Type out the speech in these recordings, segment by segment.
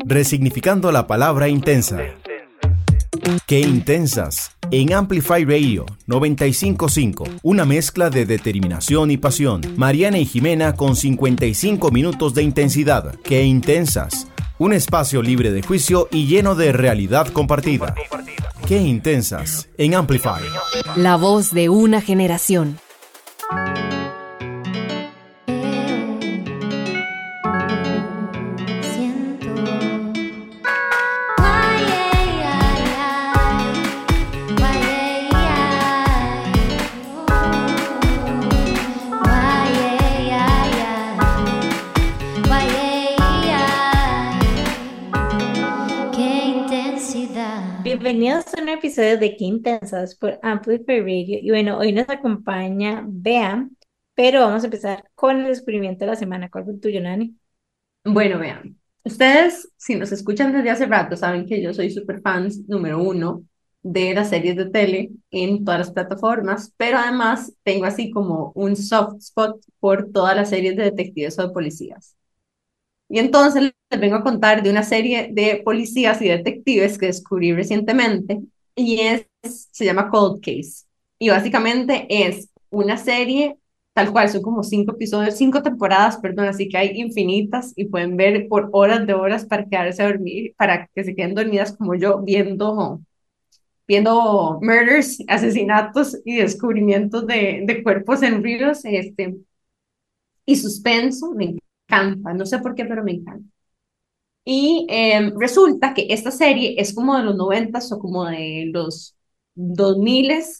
Resignificando la palabra intensa. ¡Qué intensas! En Amplify Radio 95.5, una mezcla de determinación y pasión. Mariana y Jimena con 55 minutos de intensidad. ¡Qué intensas! Un espacio libre de juicio y lleno de realidad compartida. ¡Qué intensas! En Amplify. La voz de una generación. Bienvenidos a un episodio de Qué Intensas por Amplify Radio. Y bueno, hoy nos acompaña Bea, pero vamos a empezar con el descubrimiento de la semana. ¿Cuál fue el tuyo, Nani? Bueno, vean, ustedes, si nos escuchan desde hace rato, saben que yo soy súper fans número uno de las series de tele en todas las plataformas, pero además tengo así como un soft spot por todas las series de detectives o de policías. Y entonces les vengo a contar de una serie de policías y detectives que descubrí recientemente y se llama Cold Case. Y básicamente es una serie tal cual, son como 5 episodios, 5 temporadas, perdón, así que hay infinitas y pueden ver por horas de horas para quedarse a dormir, para que se queden dormidas como yo viendo murders, asesinatos y descubrimientos de cuerpos en ríos, y suspenso. Me encanta, no sé por qué, pero me encanta. Y resulta que esta serie es como de los 90s o como de los 2000s,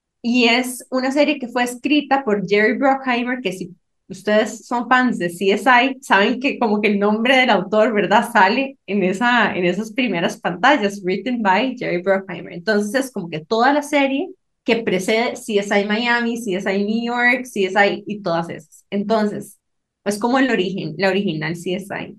y es una serie que fue escrita por Jerry Bruckheimer, que si ustedes son fans de CSI, saben que como que el nombre del autor, ¿verdad? Sale en esas primeras pantallas, written by Jerry Bruckheimer. Entonces es como que toda la serie que precede CSI Miami, CSI New York, CSI y todas esas. Entonces, es como el origen, la original CSI.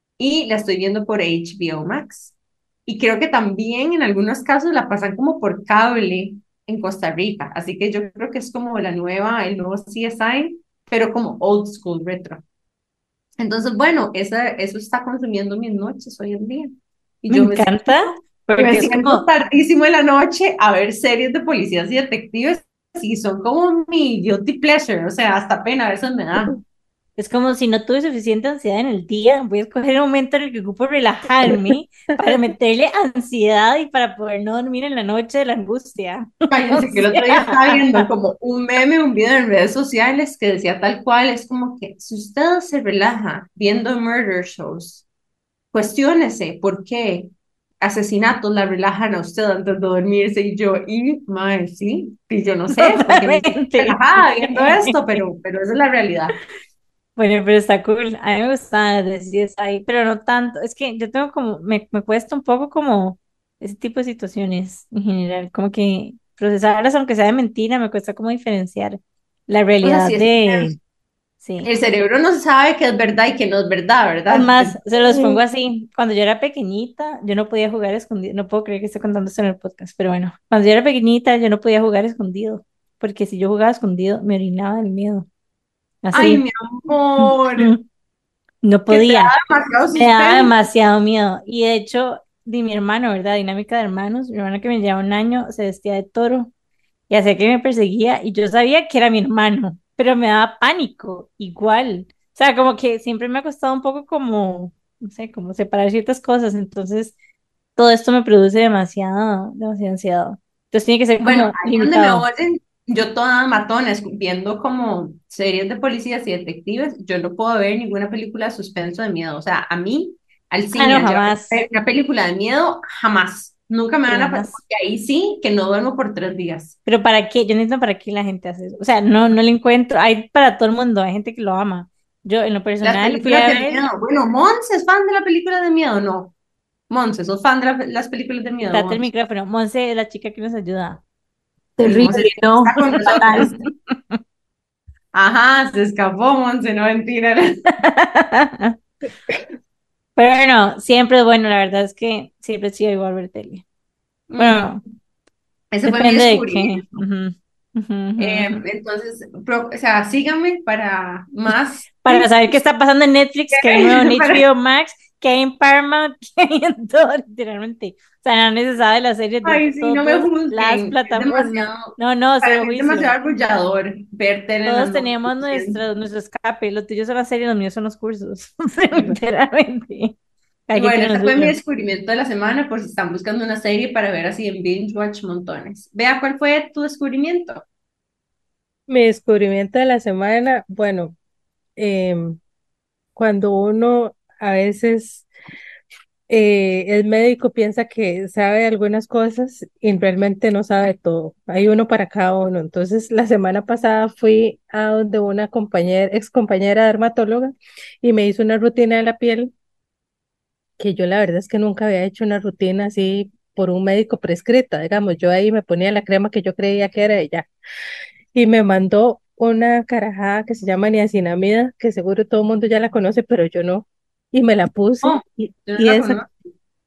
Y la estoy viendo por HBO Max. Y creo que también en algunos casos la pasan como por cable en Costa Rica. Así que yo creo que es como el nuevo CSI, pero como old school retro. Entonces, bueno, eso está consumiendo mis noches hoy en día. Y Me encanta, porque me es siento como... tardísimo en la noche a ver series de policías y detectives y son como mi guilty pleasure. O sea, hasta pena a veces me da. Es como si no tuve suficiente ansiedad en el día, voy a escoger un momento en el que ocupo relajarme para meterle ansiedad y para poder no dormir en la noche de la angustia. Cállense, que el otro día estaba viendo como un meme, un video en redes sociales que decía tal cual, es como que si usted se relaja viendo murder shows, cuestiónese por qué asesinatos la relajan a usted antes de dormirse. Y yo, mae, sí, y yo no sé, porque me siento Totalmente. relajada viendo esto, pero esa es la realidad. Bueno, pero está cool. A mí me gusta decir ahí, pero no tanto. Es que yo tengo como, me cuesta un poco como ese tipo de situaciones en general, como que procesarlas, aunque sea de mentira, me cuesta como diferenciar la O sea, realidad sí, de, sí. el cerebro no sabe qué es verdad y qué no es verdad, Es ¿verdad? más, se los pongo así. Cuando yo era pequeñita, yo no podía jugar escondido. No puedo creer que esté contando esto en el podcast, pero bueno, cuando yo era pequeñita, yo no podía jugar escondido, porque si yo jugaba escondido, me orinaba del miedo. Ay, Así. mi amor, Ujú. No que te da podía. demasiado Me daba suspenso. demasiado miedo. Y de hecho, di mi hermano, ¿verdad? Dinámica de hermanos. Mi hermano que me llevaba un año se vestía de toro y hacía que me perseguía. Y yo sabía que era mi hermano, pero me daba pánico igual. O sea, como que siempre me ha costado un poco como, no sé, como separar ciertas cosas. Entonces, todo esto me produce demasiada ansiedad. Entonces, tiene que ser Bueno, como ahí donde me limitado. oyen, yo toda matona, viendo como series de policías y detectives, yo no puedo ver ninguna película de suspenso de miedo. O sea, a mí, al Ah, cine, no, al llevar jamás. una película de miedo, jamás. Nunca me Sí, van a... jamás. Porque ahí sí, que no duermo por 3 días. Pero ¿para qué? Yo no entiendo para qué la gente hace eso. O sea, no le encuentro. Hay para todo el mundo, hay gente que lo ama. Yo, en lo Las personal, fui películas a de ver, miedo. Bueno, Monse es fan de la película de miedo, ¿no? Monse, ¿sos fan de las películas de miedo, quítate el Monse? micrófono. Monse es la chica que nos ayuda. Bueno, Monse Terrible, ¿no? está con nosotros. Fatal. Ajá, se escapó Monse, no mentira. Pero bueno, siempre es bueno, la verdad es que siempre sí igual ver tele. Ujú. Bueno, Ese fue mi depende de qué. descubrimiento. Ujú, ujú, ujú, ujú. Entonces, o sea, síganme para más Para tips. saber qué está pasando en Netflix, que hay nuevo en Para- HBO Max, que hay en Paramount, que hay en todo, literalmente. O sea, no se sabe las series de Ay, sí, no me todas las juzguen. Es plataformas. demasiado, No, no, para cero mí es juicio. demasiado arrullador ver tele en la Todos noche. teníamos Lo siento. nuestro escape. Lo tuyo son las series, los míos son los cursos. O sea, literalmente. Cada quien Bueno, tiene lo ese fue mi suyo. descubrimiento de la semana por si están buscando una serie para ver así en binge watch montones. Vea, ¿cuál fue tu descubrimiento? Mi descubrimiento de la semana, bueno, em, cuando uno a veces el médico piensa que sabe algunas cosas y realmente no sabe todo. Hay uno para cada uno. Entonces, la semana pasada fui a donde una compañera, ex compañera dermatóloga y me hizo una rutina de la piel que yo la verdad es que nunca había hecho una rutina así por un médico prescrita, digamos, yo ahí me ponía la crema que yo creía que era ella y me mandó una carajada que se llama niacinamida, que seguro todo el mundo ya la conoce, pero yo no, y me la Oh, puse yo no y la esa conozco.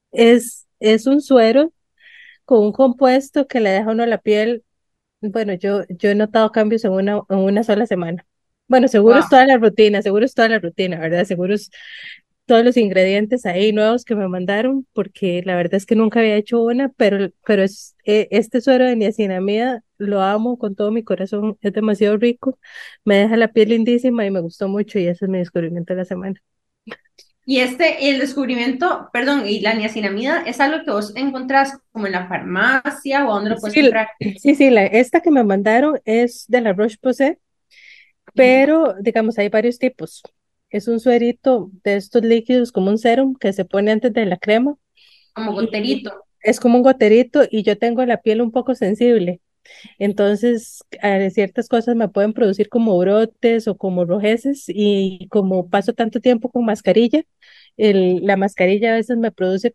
es un suero con un compuesto que le deja a uno la piel, bueno, yo he notado cambios en una sola semana. Bueno, seguro es Wow. toda la rutina, seguro es toda la rutina, ¿verdad? Seguro es todos los ingredientes ahí nuevos que me mandaron, porque la verdad es que nunca había hecho una, pero este suero de niacinamida lo amo con todo mi corazón, es demasiado rico, me deja la piel lindísima y me gustó mucho y ese es mi descubrimiento de la semana. Y el descubrimiento, perdón, y la niacinamida es algo que vos encontrás como en la farmacia o a dónde lo puedes Sí, comprar. sí, esta que me mandaron es de la Roche-Posay, Ujú. pero digamos hay varios tipos. Es un suerito de estos líquidos como un serum que se pone antes de la crema Como y goterito. es como un goterito y yo tengo la piel un poco sensible. Entonces, ciertas cosas me pueden producir como brotes o como rojeces y como paso tanto tiempo con mascarilla, la mascarilla a veces me produce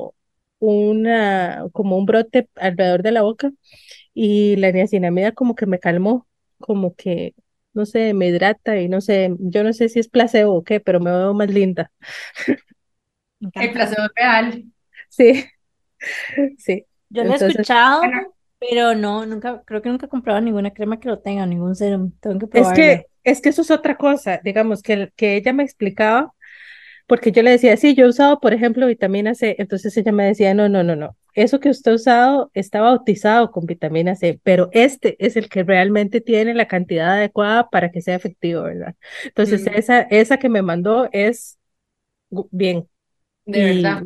como un brote alrededor de la boca y la niacinamida como que me calmó, como que, no sé, me hidrata y no sé, yo no sé si es placebo o qué, pero me veo más linda. Me El encanta. placebo real. Sí, sí. Yo lo he Entonces, escuchado, Bueno, pero no, nunca, creo que nunca he comprado ninguna crema que lo tenga, ningún serum. Tengo que probarla. es que eso es otra cosa, digamos, que ella me explicaba. Porque yo le decía, sí, yo he usado, por ejemplo, vitamina C. Entonces ella me decía, no, no, no, no. Eso que usted ha usado está bautizado con vitamina C, pero este es el que realmente tiene la cantidad adecuada para que sea efectivo, ¿verdad? Entonces mm, esa que me mandó es bien de verdad.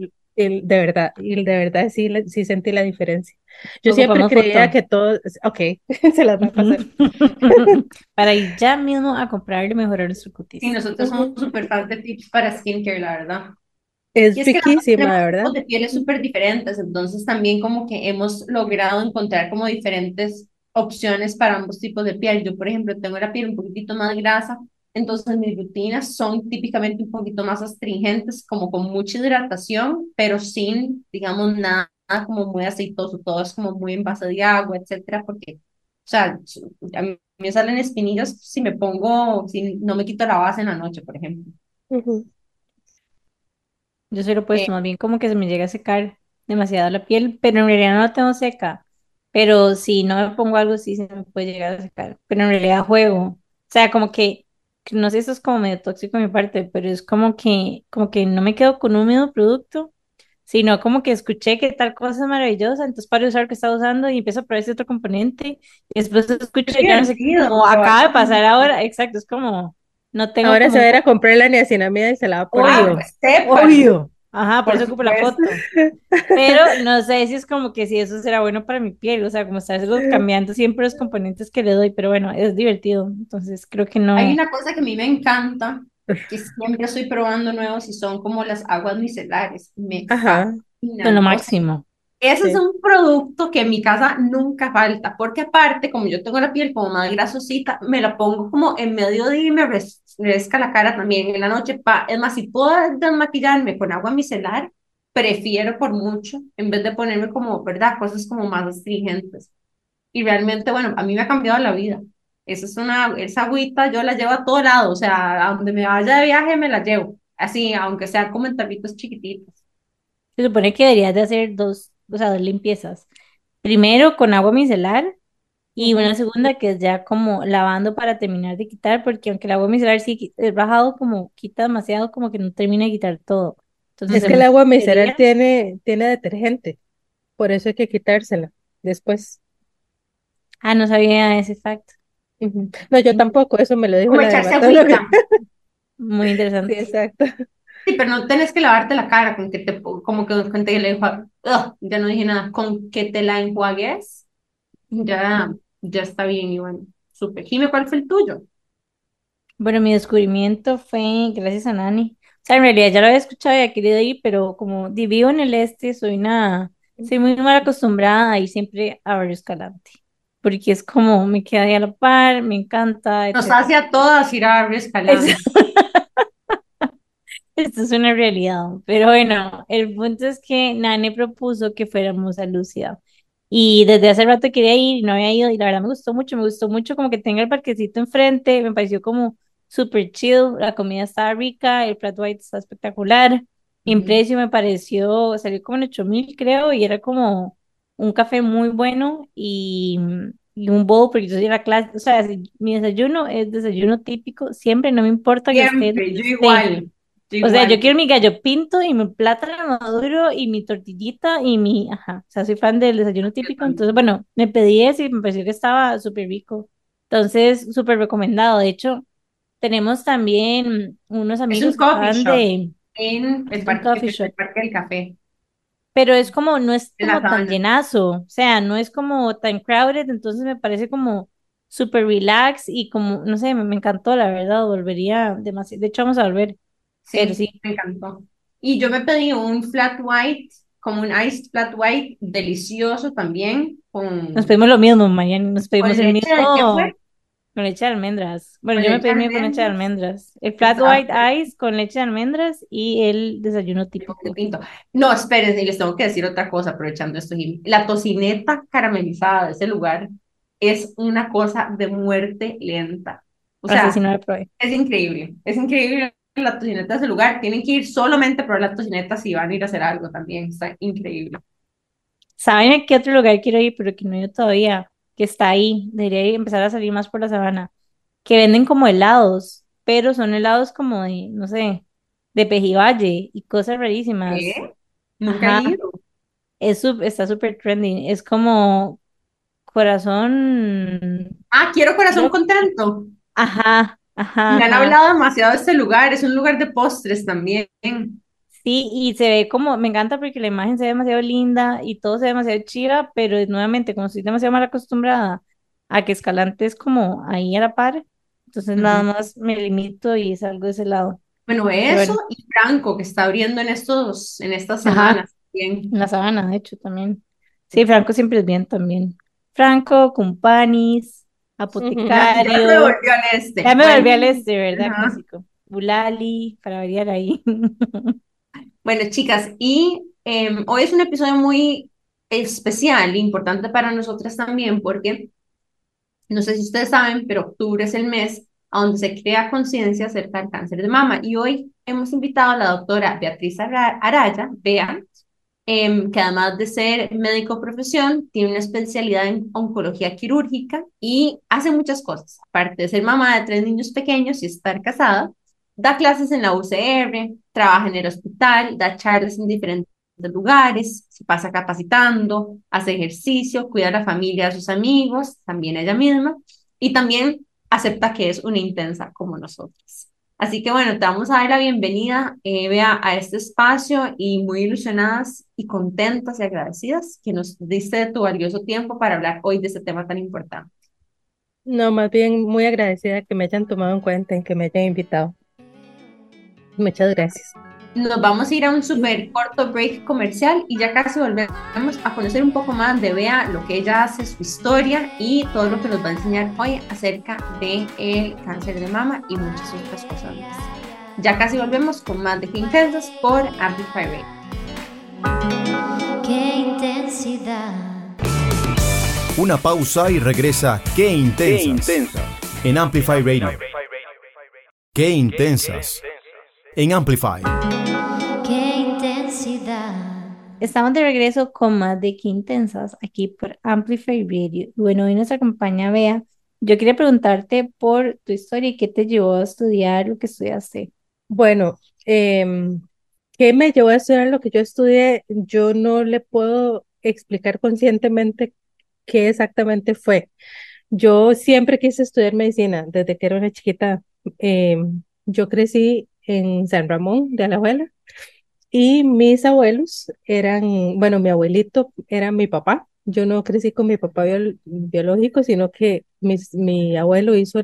y de verdad sí, sí sentí la diferencia. Yo siempre Ocupamos creía foto. que todo, ok, se las va a pasar. Para ir ya mismo a comprar y mejorar nuestro Sí, cutis. nosotros somos Ujú. súper fans de tips para skincare, la verdad. Y Es es que las dos riquísima, tenemos de verdad. tipos de pieles súper diferentes, entonces también como que hemos logrado encontrar como diferentes opciones para ambos tipos de piel. Yo, por ejemplo, tengo la piel un poquitito más grasa, entonces mis rutinas son típicamente un poquito más astringentes, como con mucha hidratación, pero sin, digamos, nada como muy aceitoso, todo es como muy en base de agua, etcétera, porque, o sea, a mí me salen espinillas si me pongo, si no me quito la base en la noche, por ejemplo. Ujú, Yo soy lo Eh, opuesto, más bien como que se me llega a secar demasiado la piel, pero en realidad no la tengo seca. Pero si no me pongo algo, sí se me puede llegar a secar. Pero en realidad juego. O sea, que no sé, eso es como medio tóxico de mi parte, pero es como que no me quedo con un mismo producto, sino como que escuché que tal cosa es maravillosa, entonces paro de usar lo que estaba usando y empiezo a probar ese otro componente, y después es escucho, ya no sé qué, divertido como probar acaba de cosas pasar diferentes. ahora, exacto, es como, no tengo ahora se como va un a ir a comprar la niacinamida y se la va a poner. Ah, obvio, pues sépalo, obvio. Ajá, por por eso ocupo la supuesto. foto. Pero no sé si es como que si eso será bueno para mi piel, o sea, como estarse cambiando siempre los componentes que le doy, pero bueno, es divertido. Entonces creo que Hay no. una cosa que a mí me encanta, que siempre estoy probando nuevos y son como las aguas micelares. Me Ajá, Son lo fascinan. O sea, máximo. ese es sí. un producto que en mi casa nunca falta, porque aparte, como yo tengo la piel como más grasosita, me la pongo como en mediodía y me refresca la cara también en la noche. Es más, si puedo desmaquillarme con agua micelar, prefiero por mucho, en vez de ponerme como, ¿verdad? Cosas como más astringentes. Y realmente, bueno, a mí me ha cambiado la vida. Esa agüita yo la llevo a todo lado, o sea, a donde me vaya de viaje me la llevo. Así, aunque sean como en tarritos chiquititos. Se supone que deberías de hacer dos, o sea, dos limpiezas. Primero con agua micelar y una Ujú. segunda que es ya como lavando para terminar de quitar, porque aunque el agua micelar sí es bajado, como quita demasiado, como que no termina de quitar todo. Entonces Es de que el muchas agua micelar bacterias. tiene detergente, por eso hay que quitársela después. Ah, no sabía ese facto. Ujú. No, yo tampoco, eso me lo dijo Como la echarse dermatóloga. agüita. Muy Sí, interesante. exacto. Sí, pero no tenés que lavarte la cara con que te, como que con que le ya no dije nada, con que te la enjuagues, ya está bien, y bueno, súper. Jime, ¿cuál fue el tuyo? Bueno, mi descubrimiento fue gracias a Nani. O sea, en realidad ya lo había escuchado y había querido ir, pero como vivo en el este, soy muy mal acostumbrada a ir siempre a Barrio Escalante, porque es como me queda ahí a la par, me encanta, Nos etcétera. hace a todas ir a Barrio Es- Escalante. Esto es una realidad, pero bueno, el punto es que Nani propuso que fuéramos a Lúcida y desde hace rato quería ir y no había ido y la verdad me gustó mucho como que tenga el parquecito enfrente, me pareció como súper chill, la comida estaba rica, el flat white está espectacular, en Ujú. precio me pareció, salió como en 8.000 creo y era como un café muy bueno y un bowl porque yo soy la clase, o sea, si mi desayuno es desayuno típico, siempre no me importa que esté donde Siempre, yo esté. igual, yo O sea, yo igual. quiero mi gallo pinto y mi plátano maduro y mi tortillita y mi, ajá, o sea, soy fan del desayuno Yo típico, entonces, también. bueno, me pedí ese y me pareció que estaba súper rico. Entonces, súper recomendado. De hecho, tenemos también unos Es un amigos que coffee acaban shop de, en es un coffee el shop, Parque del Café, pero es como, no es en la como tan Sabana. llenazo, o sea, no es como tan crowded, entonces me parece como súper relax y como, no sé, me encantó, la verdad, volvería demasiado, de hecho, vamos a volver, pero Sí, sí. me encantó. Y yo me pedí un flat white, como un iced flat white, delicioso también, Nos pedimos lo mismo, Mariana, nos pedimos con el leche de qué mismo fue, con leche de almendras. Bueno, con yo me leche pedí de el mío con leche de almendras. almendras. El flat Estaba white ice con leche de almendras y el desayuno de típico. pinto. No, espérense, y les tengo que decir otra cosa aprovechando esto, Jim. La tocineta caramelizada de ese lugar es una cosa de muerte lenta. O Hasta si sea, no la probé. es increíble la tocineta de ese lugar. Tienen que ir solamente a probar la tocineta si van a ir a hacer algo también. Está increíble. ¿Saben a qué otro lugar quiero ir, pero que no he ido todavía? Que está ahí. Debería empezar a salir más por la sabana. Que venden como helados, pero son helados como de, no sé, de Pejivalle y cosas rarísimas. ¿Qué? Nunca he Ajá, ido. está súper trending. Es como corazón. Ah, quiero corazón Creo- contento. Ajá, ajá, Me han ajá. hablado demasiado de este lugar. Es un lugar de postres también. Sí, y se ve como, me encanta porque la imagen se ve demasiado linda y todo se ve demasiado chiva, pero nuevamente, como estoy demasiado mal acostumbrada a que Escalante es como ahí a la par, entonces nada Ujú. más me limito y salgo de ese lado. Bueno, Pero eso bueno, y Franco, que está abriendo en estas ajá, semanas también. en la sabana, de hecho, también. Sí, Franco siempre es bien también. Franco, Cumpanis, Ya se Apotecario, volvió al este. ya me Bueno, volví al este, ¿verdad? ajá. Clásico. Bulali, para variar ahí. Bueno, chicas, y hoy es un episodio muy especial, importante para nosotras también, porque no sé si ustedes saben, pero octubre es el mes a donde se crea conciencia acerca del cáncer de mama. Y hoy hemos invitado a la doctora Beatriz Araya, Bea, que además de ser médico profesión, tiene una especialidad en oncología quirúrgica y hace muchas cosas. Aparte de ser mamá de 3 niños pequeños y estar casada, da clases en la UCR, trabaja en el hospital, da charlas en diferentes lugares, se pasa capacitando, hace ejercicio, cuida a la familia, a sus amigos, también ella misma, y también acepta que es una intensa como nosotros. Así que bueno, te vamos a dar la bienvenida, Bea, a este espacio y muy ilusionadas y contentas y agradecidas que nos diste de tu valioso tiempo para hablar hoy de este tema tan importante. No, más bien muy agradecida que me hayan tomado en cuenta, en que me hayan invitado. Muchas gracias. Nos vamos a ir a un súper corto break comercial y ya casi volvemos a conocer un poco más de Bea, lo que ella hace, su historia y todo lo que nos va a enseñar hoy acerca del cáncer de mama y muchas otras cosas más. Ya casi volvemos con más de Qué Intensas por Amplify Radio. Qué intensidad. Una pausa y regresa Qué Intensas en Amplify Radio. Qué Intensas en Amplify. Qué intensidad. Estamos de regreso con más de Qué Intensas aquí por Amplify Radio. Bueno, hoy nos acompaña Bea. Yo quería preguntarte por tu historia y qué te llevó a estudiar lo que estudiaste. Bueno, ¿Qué me llevó a estudiar lo que yo estudié? Yo no le puedo explicar conscientemente qué exactamente fue. Yo siempre quise estudiar medicina desde que era una chiquita. Eh, yo crecí en San Ramón de Alajuela y mis abuelos eran, bueno, mi abuelito era mi papá. Yo no crecí con mi papá biológico, sino que mi abuelo hizo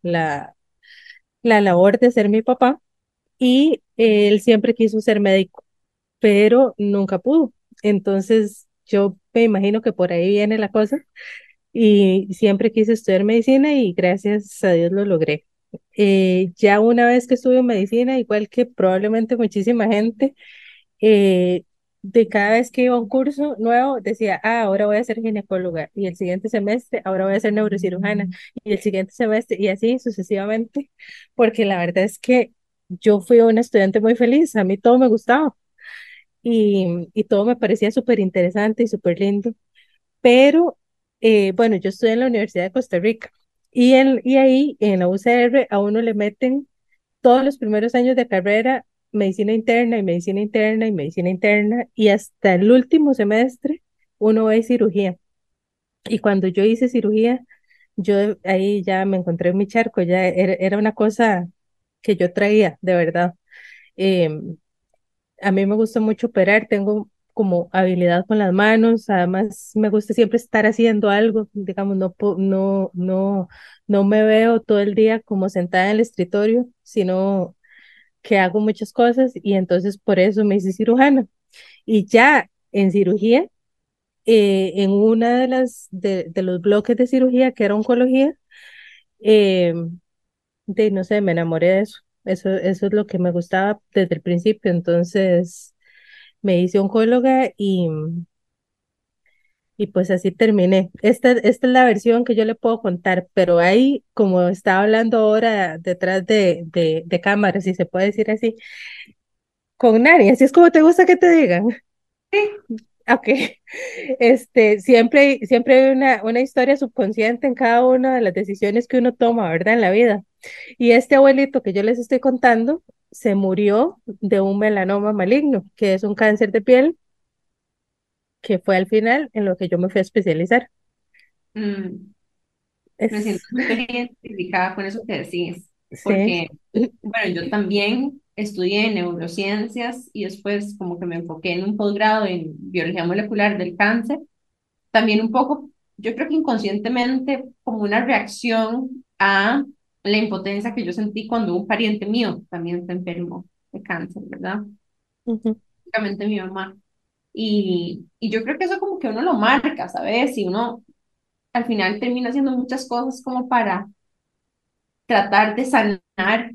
la labor de ser mi papá y él siempre quiso ser médico, pero nunca pudo. Entonces, yo me imagino que por ahí viene la cosa y siempre quise estudiar medicina y gracias a Dios lo logré. Ya una vez que estuve en medicina, igual que probablemente muchísima gente, eh, de cada vez que iba a un curso nuevo, decía, ah, ahora voy a ser ginecóloga, y el siguiente semestre, ahora voy a ser neurocirujana, y el siguiente semestre, y así sucesivamente, porque la verdad es que yo fui una estudiante muy feliz, a mí todo me gustaba, y todo me parecía súper interesante y súper lindo, pero bueno, yo estudié en la Universidad de Costa Rica, y ahí en la UCR a uno le meten todos los primeros años de carrera, medicina interna y medicina interna y medicina interna, y hasta el último semestre uno ve cirugía. Y cuando yo hice cirugía, yo ahí ya me encontré en mi charco, ya era una cosa que yo traía, de verdad. Em, a mí me gusta mucho operar, tengo como habilidad con las manos, además me gusta siempre estar haciendo algo, digamos, no me veo todo el día como sentada en el escritorio, sino que hago muchas cosas y entonces por eso me hice cirujana. Y ya en cirugía, en una de los bloques de cirugía que era oncología, eh, no sé, me enamoré de eso. Eso es lo que me gustaba desde el principio. Entonces me hice oncóloga y pues así terminé. Esta es la versión que yo le puedo contar, pero ahí, como estaba hablando ahora detrás de cámaras, si se puede decir así, con Nari, así es como te gusta que te digan. Ok, siempre hay una historia subconsciente en cada una de las decisiones que uno toma, ¿verdad? En la vida. Y este abuelito que yo les estoy contando se murió de un melanoma maligno, que es un cáncer de piel, que fue al final en lo que yo me fui a especializar. Mm, me Es, siento súper identificada con eso que decís, sí. porque, bueno, yo también estudié neurociencias y después como que me enfoqué en un posgrado en biología molecular del cáncer, también un poco, yo creo que inconscientemente como una reacción a la impotencia que yo sentí cuando un pariente mío también se enfermó de cáncer, ¿verdad? Ujú. Básicamente mi mamá. Y yo creo que eso como que uno lo marca, ¿sabes? Y uno al final termina haciendo muchas cosas como para tratar de sanar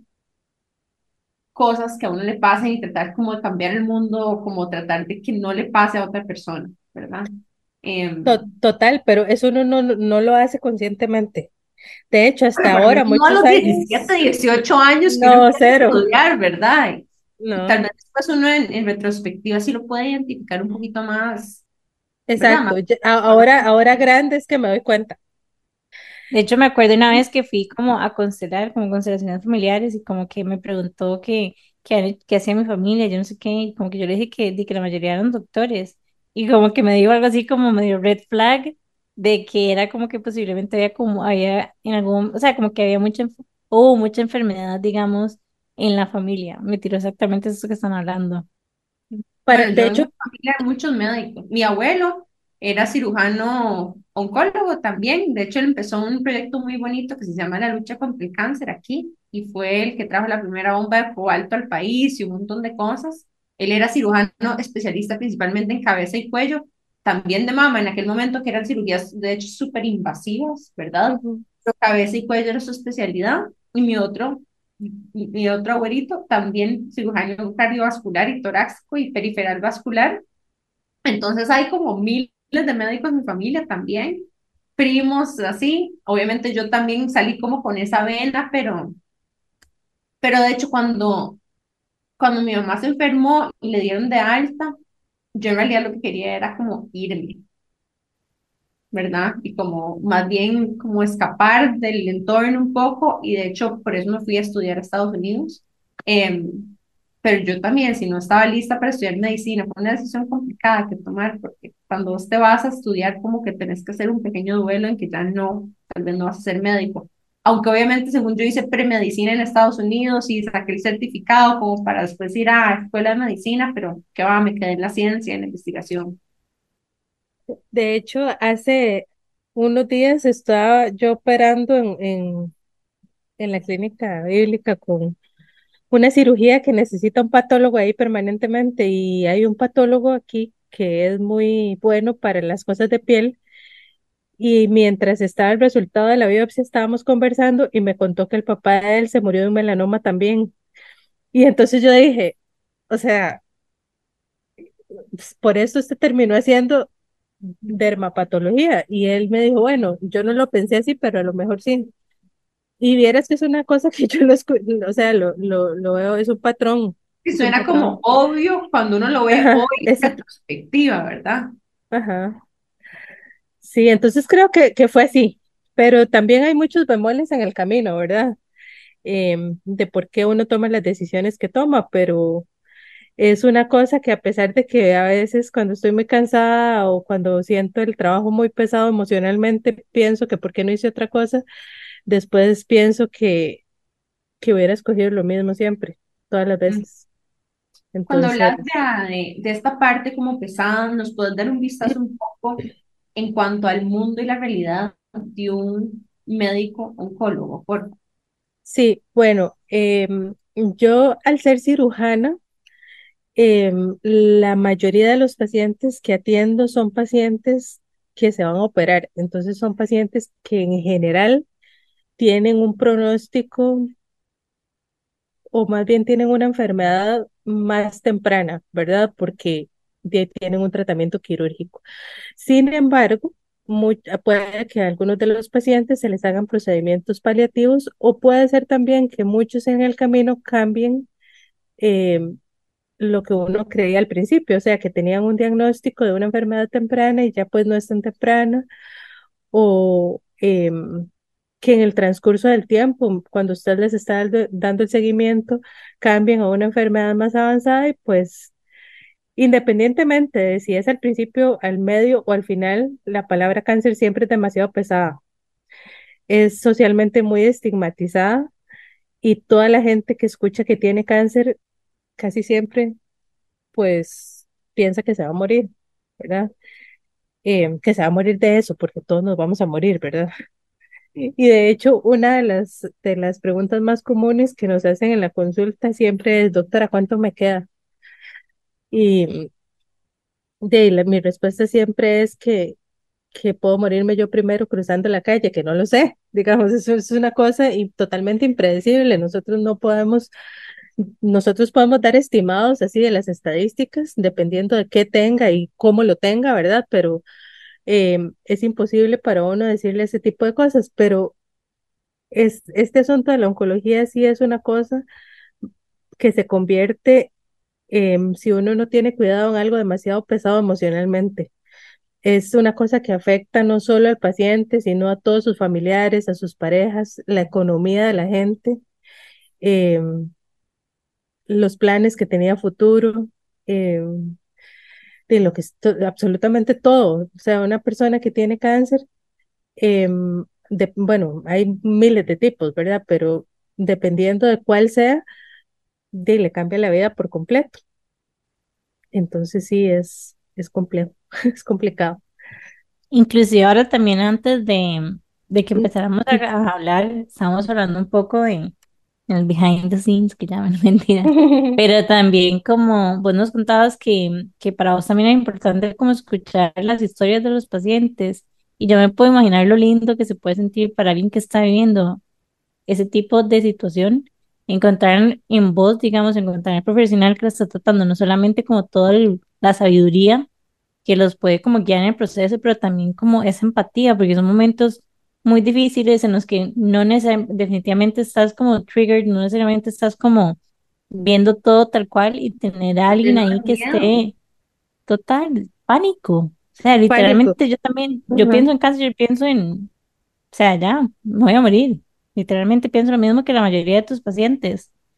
cosas que a uno le pasen y tratar como de cambiar el mundo o como tratar de que no le pase a otra persona, ¿verdad? Total, pero eso uno no lo hace conscientemente. De hecho, hasta Bueno, para mí ahora, no a muchos los 17 años, 18 años que uno no, empieza a cero, estudiar, ¿verdad? Y no. tal vez después uno en retrospectiva sí lo puede identificar un poquito más, ¿verdad? Más Exacto. personas. Ahora grande es que me doy cuenta. De hecho, me acuerdo una vez que fui como a constelar, como constelaciones familiares, y como que me preguntó qué hacía mi familia, yo no sé qué, y como que yo le dije que la mayoría eran doctores, y como que me dijo algo así como medio red flag, de que era como que posiblemente había en algún, o sea, como que había hubo mucha enfermedad, digamos, en la familia. Me tiró exactamente eso que están hablando. Bueno, De yo en mi hecho, familia hay muchos médicos. Mi abuelo era cirujano oncólogo también. De hecho, él empezó un proyecto muy bonito que se llama La lucha contra el cáncer aquí y fue el que trajo la primera bomba de cobalto al país y un montón de cosas. Él era cirujano especialista principalmente en cabeza y cuello, también de mama en aquel momento que eran cirugías de hecho súper invasivas, ¿verdad? ujú, Pero cabeza y cuello era su especialidad. Y mi otro abuelito, también cirujano cardiovascular y torácico y periferal vascular. Entonces hay como miles de médicos en mi familia también, primos, así. Obviamente yo también salí como con esa vena, pero de hecho cuando mi mamá se enfermó y le dieron de alta, yo en realidad lo que quería era como irme, ¿verdad? Y como más bien como escapar del entorno un poco y de hecho por eso me fui a estudiar a Estados Unidos. pero yo también, si no estaba lista para estudiar medicina, fue una decisión complicada que tomar, porque cuando vos te vas a estudiar, como que tenés que hacer un pequeño duelo en que ya no, tal vez no vas a ser médico. Aunque obviamente, según yo hice premedicina en Estados Unidos y saqué el certificado como para después ir a escuela de medicina, pero qué va, me quedé en la ciencia, en la investigación. De hecho, hace unos días estaba yo operando en la clínica bíblica con una cirugía que necesita un patólogo ahí permanentemente y hay un patólogo aquí que es muy bueno para las cosas de piel y mientras estaba el resultado de la biopsia estábamos conversando y me contó que el papá de él se murió de un melanoma también. Y entonces yo dije, o sea, pues, por eso usted terminó haciendo dermapatología y él me dijo, bueno, yo no lo pensé así, pero a lo mejor sí. Y vieras que es una cosa que yo o sea, lo veo, Y es un suena como patrón. obvio cuando uno lo ve Ajá, hoy en retrospectiva, ¿verdad? ajá. Sí, entonces creo que fue así, pero también hay muchos bemoles en el camino, ¿verdad? De por qué uno toma las decisiones que toma, pero es una cosa que a pesar de que a veces cuando estoy muy cansada o cuando siento el trabajo muy pesado emocionalmente, pienso que por qué no hice otra cosa, después pienso que hubiera escogido lo mismo siempre, todas las veces. Cuando hablas Entonces, de esta parte como pesada, ¿nos puedes dar un vistazo un poco en cuanto al mundo y la realidad de un médico oncólogo? sí, bueno, yo al ser cirujana, la mayoría de los pacientes que atiendo son pacientes que se van a operar, entonces son pacientes que en general tienen un pronóstico o más bien tienen una enfermedad más temprana, ¿verdad? Porque tienen un tratamiento quirúrgico. Sin embargo, puede que a algunos de los pacientes se les hagan procedimientos paliativos o puede ser también que muchos en el camino cambien eh, lo que uno creía al principio, o sea, que tenían un diagnóstico de una enfermedad temprana y ya pues no es tan temprana o que en el transcurso del tiempo, cuando usted les está dando el seguimiento, cambien a una enfermedad más avanzada y pues independientemente de si es al principio, al medio o al final, la palabra cáncer siempre es demasiado pesada. Es socialmente muy estigmatizada y toda la gente que escucha que tiene cáncer casi siempre pues piensa que se va a morir, ¿verdad? Que se va a morir de eso, porque todos nos vamos a morir, ¿verdad? Y de hecho, una de las preguntas más comunes que nos hacen en la consulta siempre es, doctora, ¿cuánto me queda? Y mi respuesta siempre es que puedo morirme yo primero cruzando la calle, que no lo sé. Digamos, eso es una cosa totalmente impredecible. Nosotros podemos dar estimados así de las estadísticas, dependiendo de qué tenga y cómo lo tenga, ¿verdad? Pero es imposible para uno decirle ese tipo de cosas, pero este asunto de la oncología sí es una cosa que se convierte, si uno no tiene cuidado, en algo demasiado pesado emocionalmente. Es una cosa que afecta no solo al paciente, sino a todos sus familiares, a sus parejas, la economía de la gente, em, los planes que tenía a futuro, de lo que absolutamente todo. O sea, una persona que tiene cáncer, bueno, hay miles de tipos, ¿verdad? Pero dependiendo de cuál sea, le cambia la vida por completo. Entonces sí, es complejo, es complicado. Inclusive ahora también antes de que empezáramos a hablar, estábamos hablando un poco de en el behind the scenes, que llaman mentira, pero también como vos nos contabas que para vos también es importante como escuchar las historias de los pacientes y yo me puedo imaginar lo lindo que se puede sentir para alguien que está viviendo ese tipo de situación, encontrar en vos, digamos, encontrar el profesional que lo está tratando, no solamente como toda la sabiduría que los puede como guiar en el proceso, pero también como esa empatía, porque son momentos muy difíciles en los que no necesariamente, definitivamente estás como triggered, no necesariamente estás como viendo todo tal cual y tener a alguien Viendo ahí el que miedo. esté total, pánico. O sea, Pánico. literalmente yo también, yo Ajá. pienso en cáncer, yo pienso en, o sea, ya, me voy a morir. Literalmente pienso lo mismo que la mayoría de tus pacientes.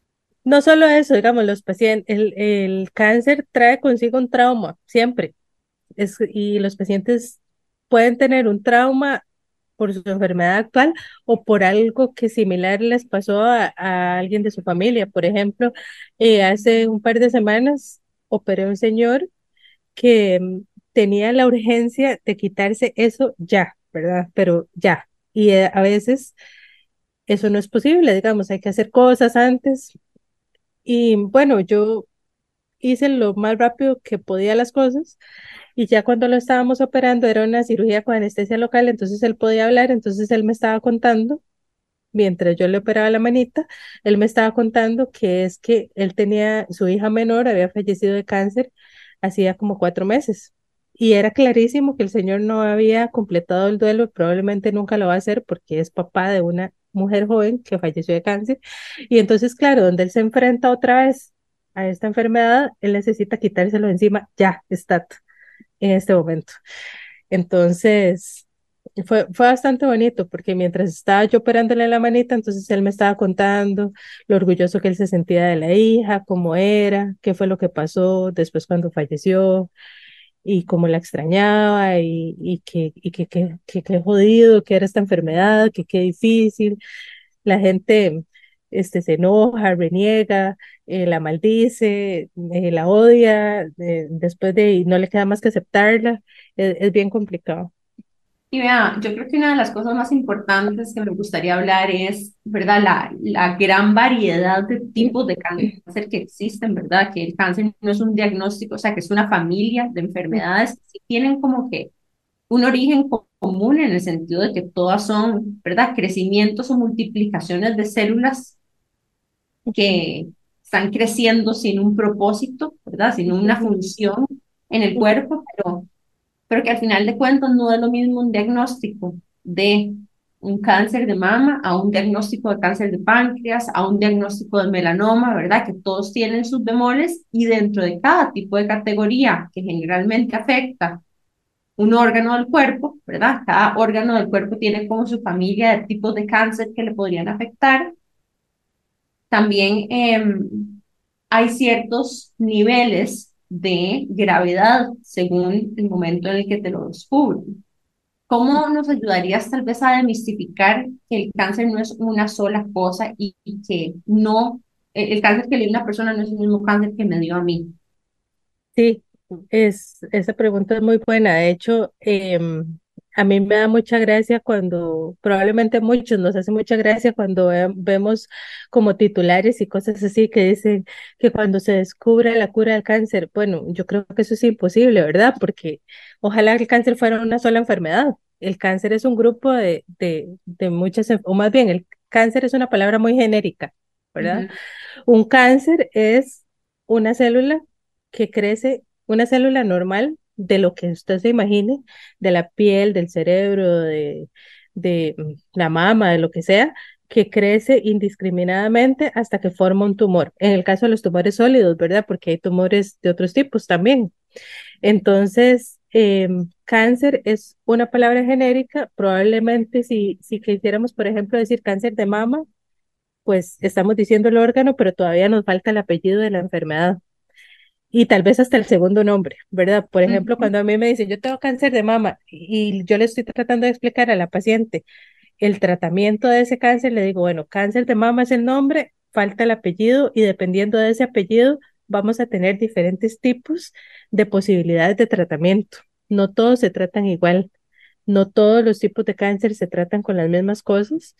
No solo eso, digamos, los pacientes, el cáncer trae consigo un trauma, siempre. Y los pacientes pueden tener un trauma por su enfermedad actual o por algo que similar les pasó a alguien de su familia. Por ejemplo, hace un par de semanas operé a un señor que tenía la urgencia de quitarse eso ya, ¿verdad? Pero ya. Y a veces eso no es posible, digamos, hay que hacer cosas antes. Y bueno, yo hice lo más rápido que podía las cosas y ya cuando lo estábamos operando era una cirugía con anestesia local, entonces él podía hablar, entonces él me estaba contando, mientras yo le operaba la manita, él me estaba contando que es que él tenía, su hija menor había fallecido de cáncer hacía como 4 meses. Y era clarísimo que el señor no había completado el duelo, probablemente nunca lo va a hacer porque es papá de una mujer joven que falleció de cáncer. Y entonces, claro, donde él se enfrenta otra vez a esta enfermedad, él necesita quitárselo encima ya, está en este momento. Entonces, fue bastante bonito porque mientras estaba yo operándole la manita, entonces él me estaba contando lo orgulloso que él se sentía de la hija, cómo era, qué fue lo que pasó después cuando falleció y cómo la extrañaba y qué jodido que era esta enfermedad, que qué difícil. La gente se enoja, reniega, la maldice, la odia, después de y no le queda más que aceptarla. Es bien complicado. Y vea, yo creo que una de las cosas más importantes que me gustaría hablar es, ¿verdad? La gran variedad de tipos de cáncer que existen, ¿verdad? Que el cáncer no es un diagnóstico, o sea, que es una familia de enfermedades que sí tienen como que un origen común en el sentido de que todas son, ¿verdad? Crecimientos o multiplicaciones de células que están creciendo sin un propósito, ¿verdad? Sin una función en el cuerpo, pero que al final de cuentas no es lo mismo un diagnóstico de un cáncer de mama a un diagnóstico de cáncer de páncreas, a un diagnóstico de melanoma, ¿verdad? Que todos tienen sus bemoles y dentro de cada tipo de categoría que generalmente afecta un órgano del cuerpo, ¿verdad? Cada órgano del cuerpo tiene como su familia de tipos de cáncer que le podrían afectar. También hay ciertos niveles de gravedad según el momento en el que te lo descubren. ¿Cómo nos ayudarías tal vez a demistificar que el cáncer no es una sola cosa y que no, el cáncer que le dio a una persona no es el mismo cáncer que me dio a mí? Sí, esa pregunta es muy buena. De hecho, a mí me da mucha gracia cuando, probablemente a muchos nos hace mucha gracia cuando vemos como titulares y cosas así que dicen que cuando se descubre la cura del cáncer, bueno, yo creo que eso es imposible, ¿verdad? Porque ojalá el cáncer fuera una sola enfermedad. El cáncer es un grupo de muchas, o más bien, el cáncer es una palabra muy genérica, ¿verdad? Ujú, Un cáncer es una célula que crece, una célula normal de lo que usted se imagine, de la piel, del cerebro, de la mama, de lo que sea, que crece indiscriminadamente hasta que forma un tumor. En el caso de los tumores sólidos, ¿verdad? Porque hay tumores de otros tipos también. Entonces, cáncer es una palabra genérica. Probablemente si quisiéramos, por ejemplo, decir cáncer de mama, pues estamos diciendo el órgano, pero todavía nos falta el apellido de la enfermedad y tal vez hasta el segundo nombre, ¿verdad? Por ejemplo, ujú, cuando a mí me dicen, yo tengo cáncer de mama y yo le estoy tratando de explicar a la paciente el tratamiento de ese cáncer, le digo, bueno, cáncer de mama es el nombre, falta el apellido y dependiendo de ese apellido vamos a tener diferentes tipos de posibilidades de tratamiento. No todos se tratan igual, no todos los tipos de cáncer se tratan con las mismas cosas,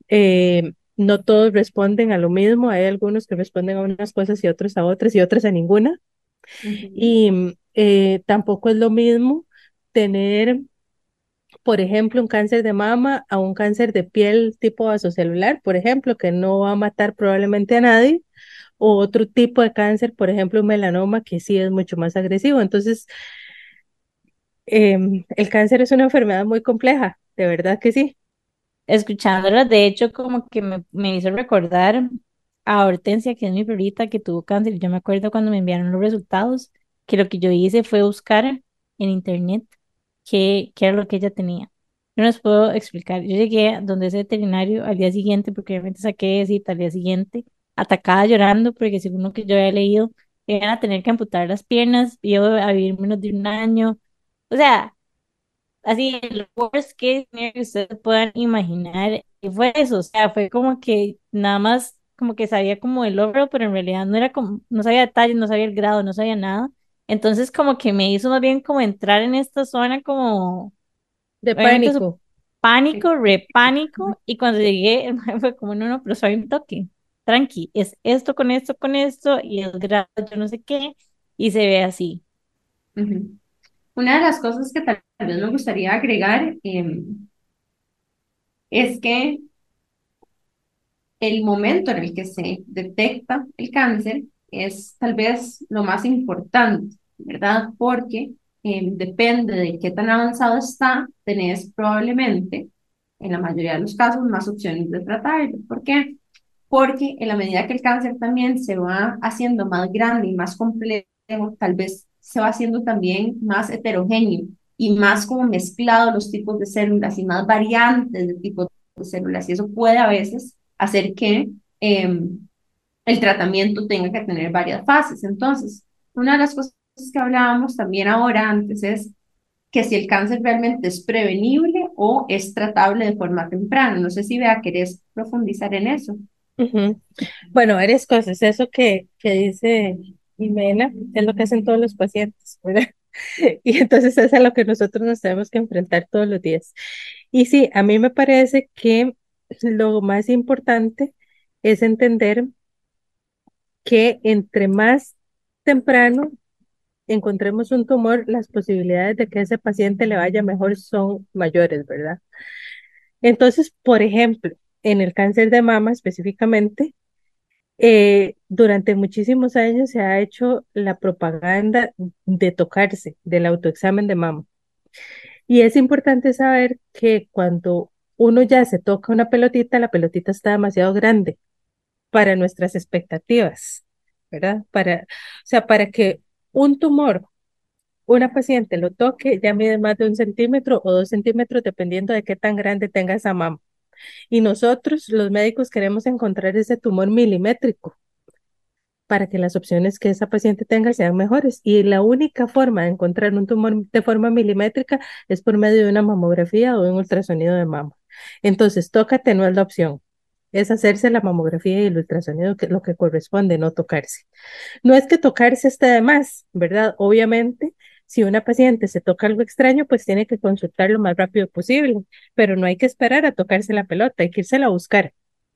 no todos responden a lo mismo, hay algunos que responden a unas cosas y otros a otras y otras a ninguna. ujú. Y tampoco es lo mismo tener, por ejemplo, un cáncer de mama a un cáncer de piel tipo vasocelular, por ejemplo, que no va a matar probablemente a nadie, o otro tipo de cáncer, por ejemplo, un melanoma, que sí es mucho más agresivo. Entonces, el cáncer es una enfermedad muy compleja, de verdad que sí. Escuchándolas, de hecho, como que me hizo recordar a Hortensia, que es mi perrita que tuvo cáncer. Yo me acuerdo cuando me enviaron los resultados, que lo que yo hice fue buscar en internet qué era lo que ella tenía. Yo no les puedo explicar. Yo llegué a donde ese veterinario al día siguiente, porque obviamente saqué cita al día siguiente, atacada llorando porque según lo que yo había leído, iban a tener que amputar las piernas, y iba a vivir menos de un año. O sea, así el worst case scenario que ustedes puedan imaginar, y fue eso, o sea, fue como que nada más como que sabía como el logro, pero en realidad no era como, no sabía detalles, no sabía el grado, no sabía nada. Entonces como que me hizo más bien como entrar en esta zona como, De obviamente su pánico. pánico, repánico, y cuando llegué el mae fue como, no, no, pero suave un toque, tranqui, es esto, con esto, y el grado, yo no sé qué, y se ve así. Ujú. Una de las cosas que tal vez me gustaría agregar es que el momento en el que se detecta el cáncer es tal vez lo más importante, ¿verdad? Porque depende de qué tan avanzado está, tenés probablemente, en la mayoría de los casos, más opciones de tratarlo. ¿Por qué? Porque en la medida que el cáncer también se va haciendo más grande y más complejo, tal vez se va haciendo también más heterogéneo y más como mezclado los tipos de células y más variantes de tipos de células. Y eso puede a veces hacer que el tratamiento tenga que tener varias fases. Entonces, una de las cosas que hablábamos también ahora antes es que si el cáncer realmente es prevenible o es tratable de forma temprana. No sé si Bea, querés profundizar en eso. Ujú. Bueno, varias cosas. Eso que dice Jimena es lo que hacen todos los pacientes, ¿verdad? Y entonces es a lo que nosotros nos tenemos que enfrentar todos los días. Y sí, a mí me parece que lo más importante es entender que entre más temprano encontremos un tumor, las posibilidades de que a ese paciente le vaya mejor son mayores, ¿verdad? Entonces, por ejemplo, en el cáncer de mama específicamente, durante muchísimos años se ha hecho la propaganda de tocarse, del autoexamen de mama. Y es importante saber que cuando uno ya se toca una pelotita, la pelotita está demasiado grande para nuestras expectativas, ¿verdad? O sea, para que un tumor, una paciente lo toque, ya mide más de 1 centímetro o 2 centímetros, dependiendo de qué tan grande tenga esa mama. Y nosotros, los médicos, queremos encontrar ese tumor milimétrico para que las opciones que esa paciente tenga sean mejores. Y la única forma de encontrar un tumor de forma milimétrica es por medio de una mamografía o de un ultrasonido de mama. Entonces, tócate no es la opción. Es hacerse la mamografía y el ultrasonido, que es lo que corresponde, no tocarse. No es que tocarse esté de más, ¿verdad? Obviamente, si una paciente se toca algo extraño, pues tiene que consultar lo más rápido posible, pero no hay que esperar a tocarse la pelota, hay que irse a buscar.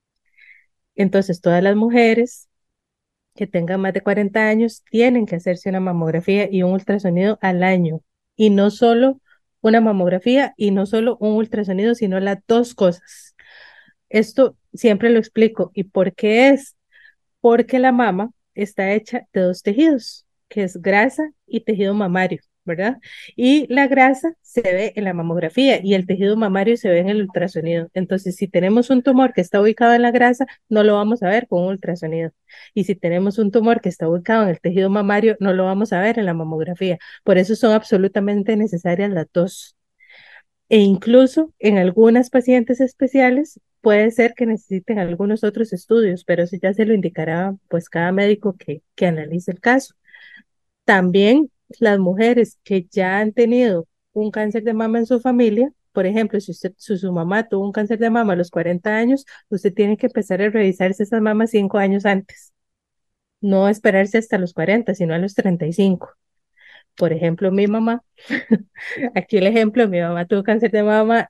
Entonces, todas las mujeres que tengan más de 40 años tienen que hacerse una mamografía y un ultrasonido al año. Y no solo una mamografía y no solo un ultrasonido, sino las dos cosas. Esto siempre lo explico. ¿Y por qué es? Porque la mama está hecha de dos tejidos, que es grasa y tejido mamario, ¿verdad? Y la grasa se ve en la mamografía y el tejido mamario se ve en el ultrasonido. Entonces, si tenemos un tumor que está ubicado en la grasa, no lo vamos a ver con un ultrasonido. Y si tenemos un tumor que está ubicado en el tejido mamario, no lo vamos a ver en la mamografía. Por eso son absolutamente necesarias las dos. E incluso en algunas pacientes especiales puede ser que necesiten algunos otros estudios, pero eso ya se lo indicará pues cada médico que analice el caso. También las mujeres que ya han tenido un cáncer de mama en su familia, por ejemplo, si su mamá tuvo un cáncer de mama a los 40 años, usted tiene que empezar a revisarse esas mamas 5 años antes, no esperarse hasta los 40, sino a los 35. Por ejemplo, mi mamá, aquí el ejemplo, mi mamá tuvo cáncer de mama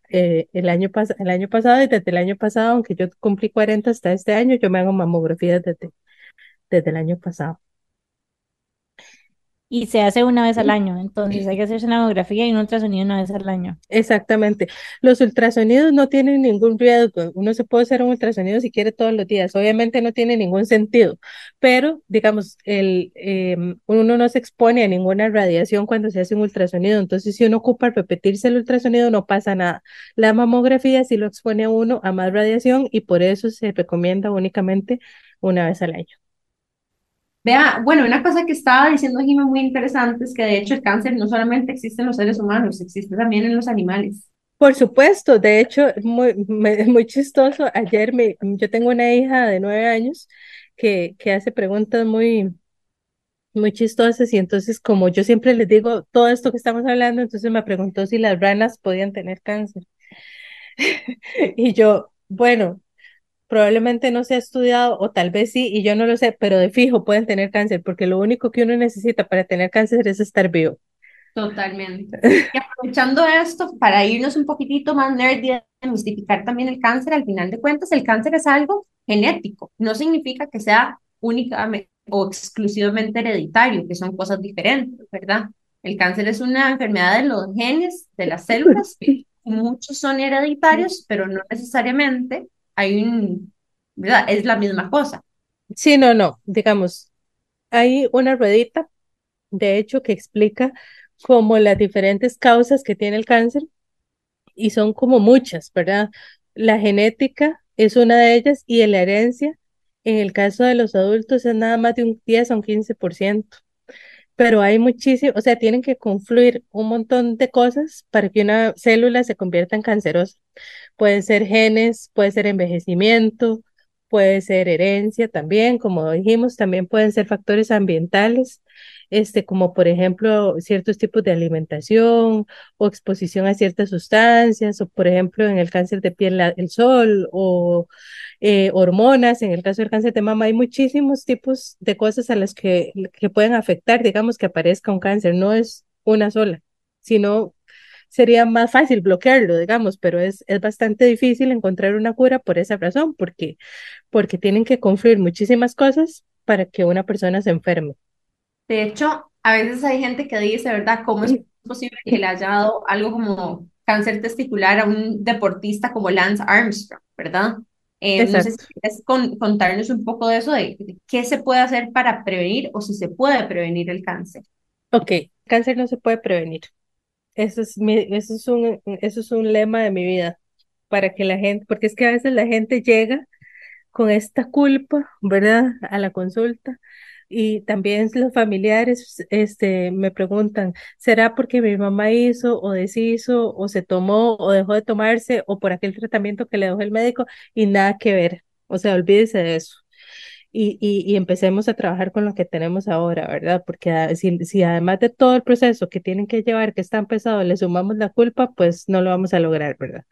el año pasado y desde el año pasado, aunque yo cumplí 40 hasta este año, yo me hago mamografía desde el año pasado. Y se hace una vez al año, entonces hay que hacerse una mamografía y un ultrasonido una vez al año. Exactamente. Los ultrasonidos no tienen ningún riesgo. Uno se puede hacer un ultrasonido si quiere todos los días. Obviamente no tiene ningún sentido, pero digamos, uno no se expone a ninguna radiación cuando se hace un ultrasonido. Entonces, si uno ocupa repetirse el ultrasonido, no pasa nada. La mamografía sí lo expone a uno a más radiación y por eso se recomienda únicamente una vez al año. Vea, bueno, una cosa que estaba diciendo Jimmy muy interesante es que de hecho el cáncer no solamente existe en los seres humanos, existe también en los animales. Por supuesto, de hecho, muy chistoso. Ayer yo tengo una hija de 9 años que hace preguntas muy chistosas y entonces como yo siempre les digo todo esto que estamos hablando, entonces me preguntó si las ranas podían tener cáncer. Y yo, bueno, probablemente no se ha estudiado o tal vez sí y yo no lo sé, pero de fijo pueden tener cáncer porque lo único que uno necesita para tener cáncer es estar vivo. Totalmente. Y aprovechando esto, para irnos un poquitito más nerd y desmistificar también el cáncer, al final de cuentas, el cáncer es algo genético. No significa que sea únicamente o exclusivamente hereditario, que son cosas diferentes, ¿verdad? El cáncer es una enfermedad de los genes, de las células. Muchos son hereditarios, pero no necesariamente hay un, ¿verdad? Es la misma cosa. Sí, no, no, digamos, hay una ruedita, de hecho, que explica como las diferentes causas que tiene el cáncer y son como muchas, ¿verdad? La genética es una de ellas y la herencia, en el caso de los adultos, es nada más de un 10 a un 15%, pero hay muchísimo, o sea, tienen que confluir un montón de cosas para que una célula se convierta en cancerosa. Pueden ser genes, puede ser envejecimiento, puede ser herencia también, como dijimos, también pueden ser factores ambientales, como por ejemplo ciertos tipos de alimentación o exposición a ciertas sustancias, o por ejemplo en el cáncer de piel el sol o hormonas, en el caso del cáncer de mama hay muchísimos tipos de cosas a las que pueden afectar, digamos, que aparezca un cáncer, no es una sola, sino sería más fácil bloquearlo, digamos, pero es bastante difícil encontrar una cura por esa razón, porque tienen que confluir muchísimas cosas para que una persona se enferme. De hecho, a veces hay gente que dice, ¿verdad? ¿Cómo es posible que le haya dado algo como cáncer testicular a un deportista como Lance Armstrong, ¿verdad? No sé si Exacto. quieres contarnos un poco de eso, de qué se puede hacer para prevenir o si se puede prevenir el cáncer. Ok, cáncer no se puede prevenir. Eso es un lema de mi vida, para que la gente, porque es que a veces la gente llega con esta culpa, ¿verdad? A la consulta. Y también los familiares, me preguntan, ¿será porque mi mamá hizo o deshizo o se tomó o dejó de tomarse o por aquel tratamiento que le dejó el médico? Y nada que ver. O sea, olvídese de eso. Y empecemos a trabajar con lo que tenemos ahora, ¿verdad? Porque si además de todo el proceso que tienen que llevar, que es tan pesado, le sumamos la culpa, pues no lo vamos a lograr, ¿verdad?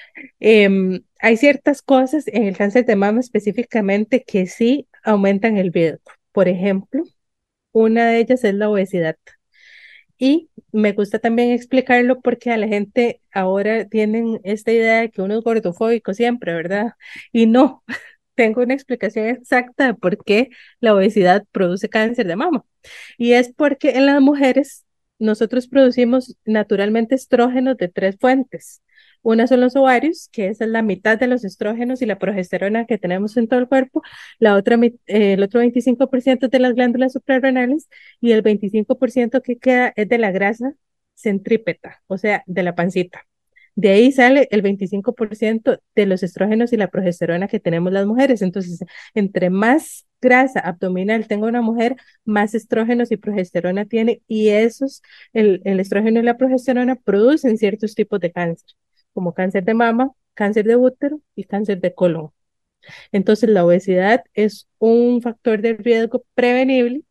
Hay ciertas cosas en el cáncer de mama específicamente que sí aumentan el riesgo. Por ejemplo, una de ellas es la obesidad. Y me gusta también explicarlo porque a la gente ahora tienen esta idea de que uno es gordofóbico siempre, ¿verdad? Y no, tengo una explicación exacta de por qué la obesidad produce cáncer de mama. Y es porque en las mujeres nosotros producimos naturalmente estrógenos de tres fuentes. Una son los ovarios, que esa es la mitad de los estrógenos y la progesterona que tenemos en todo el cuerpo. La otra, el otro 25% es de las glándulas suprarrenales y el 25% que queda es de la grasa centrípeta, o sea, de la pancita. De ahí sale el 25% de los estrógenos y la progesterona que tenemos las mujeres. Entonces, entre más grasa abdominal tenga una mujer, más estrógenos y progesterona tiene, y el estrógeno y la progesterona producen ciertos tipos de cáncer, como cáncer de mama, cáncer de útero y cáncer de colon. Entonces, la obesidad es un factor de riesgo prevenible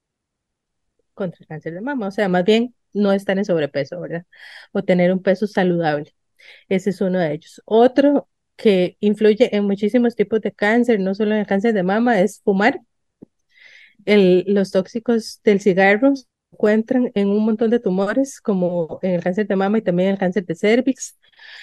contra el cáncer de mama, o sea, más bien no estar en sobrepeso, ¿verdad? O tener un peso saludable. Ese es uno de ellos. Otro que influye en muchísimos tipos de cáncer, no solo en el cáncer de mama, es fumar. Los tóxicos del cigarro se encuentran en un montón de tumores, como en el cáncer de mama y también el cáncer de cervix.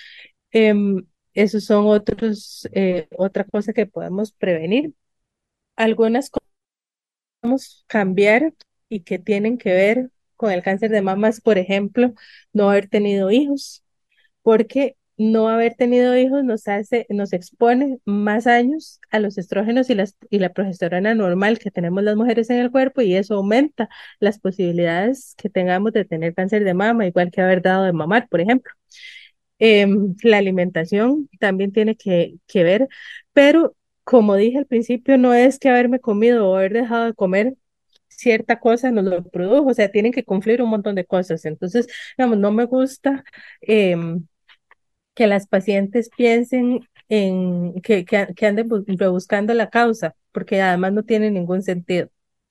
Esos son otra cosa que podemos prevenir. Algunas cosas que podemos cambiar y que tienen que ver con el cáncer de mama es, por ejemplo, no haber tenido hijos, porque no haber tenido hijos nos expone más años a los estrógenos y la progesterona normal que tenemos las mujeres en el cuerpo, y eso aumenta las posibilidades que tengamos de tener cáncer de mama, igual que haber dado de mamar, por ejemplo. La alimentación también tiene que ver, pero como dije al principio, no es que haberme comido o haber dejado de comer cierta cosa nos lo produjo, o sea, tienen que cumplir un montón de cosas. Entonces, digamos, no me gusta que las pacientes piensen que anden rebuscando la causa, porque además no tiene ningún sentido.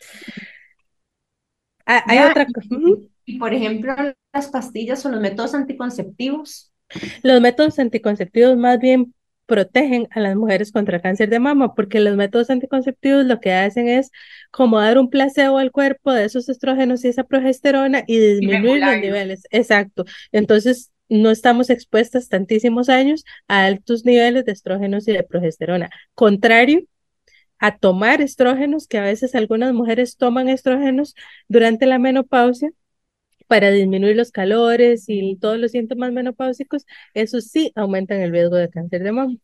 Hay Vea, otra cosa. y por ejemplo, las pastillas o los métodos anticonceptivos. Los métodos anticonceptivos más bien protegen a las mujeres contra cáncer de mama, porque los métodos anticonceptivos lo que hacen es como dar un placebo al cuerpo de esos estrógenos y esa progesterona y disminuir los Irregulares. niveles. Exacto. Entonces, no estamos expuestas tantísimos años a altos niveles de estrógenos y de progesterona. Contrario a tomar estrógenos, que a veces algunas mujeres toman estrógenos durante la menopausia para disminuir los calores y todos los síntomas menopáusicos, eso sí aumentan el riesgo de cáncer de mama.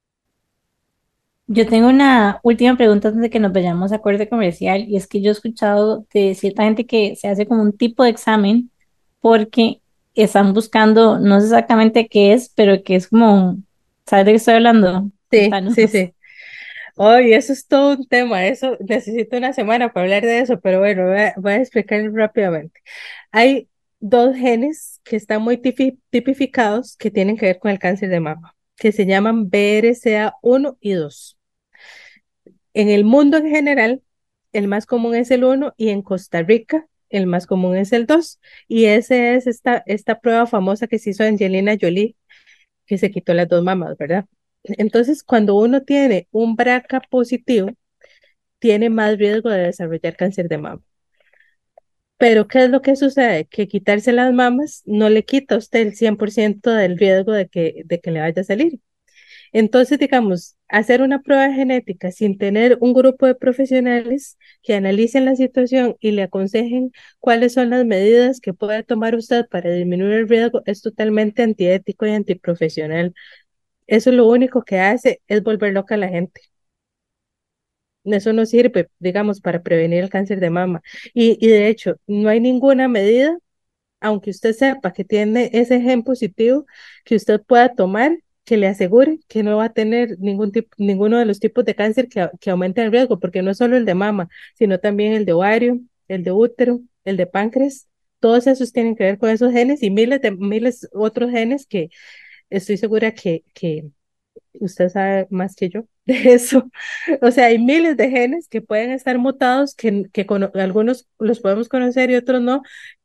Yo tengo una última pregunta antes de que nos vayamos a corte comercial, y es que yo he escuchado de cierta gente que se hace como un tipo de examen porque están buscando, no sé exactamente qué es, pero que es como, ¿sabes de qué estoy hablando? Sí, Contanos. sí, sí. Hoy eso es todo un tema, eso necesito una semana para hablar de eso, pero bueno, voy a explicar rápidamente. Hay dos genes que están muy tipificados que tienen que ver con el cáncer de mama, que se llaman BRCA1 y 2. En el mundo en general, el más común es el 1 y en Costa Rica el más común es el 2. Y esa es esta prueba famosa que se hizo Angelina Jolie, que se quitó las dos mamas, ¿verdad? Entonces, cuando uno tiene un BRCA positivo, tiene más riesgo de desarrollar cáncer de mama. Pero, ¿qué es lo que sucede? Que quitarse las mamas no le quita a usted el 100% del riesgo de que le vaya a salir. Entonces, digamos, hacer una prueba genética sin tener un grupo de profesionales que analicen la situación y le aconsejen cuáles son las medidas que puede tomar usted para disminuir el riesgo es totalmente antiético y antiprofesional. Eso lo único que hace es volver loca a la gente. Eso no sirve, digamos, para prevenir el cáncer de mama. Y de hecho, no hay ninguna medida, aunque usted sepa que tiene ese gen positivo, que usted pueda tomar que le asegure que no va a tener ninguno de los tipos de cáncer que aumenten el riesgo, porque no es solo el de mama, sino también el de ovario, el de útero, el de páncreas. Todos esos tienen que ver con esos genes y miles otros genes que estoy segura que usted sabe más que yo de eso. O sea, hay miles de genes que pueden estar mutados, algunos los podemos conocer y otros no,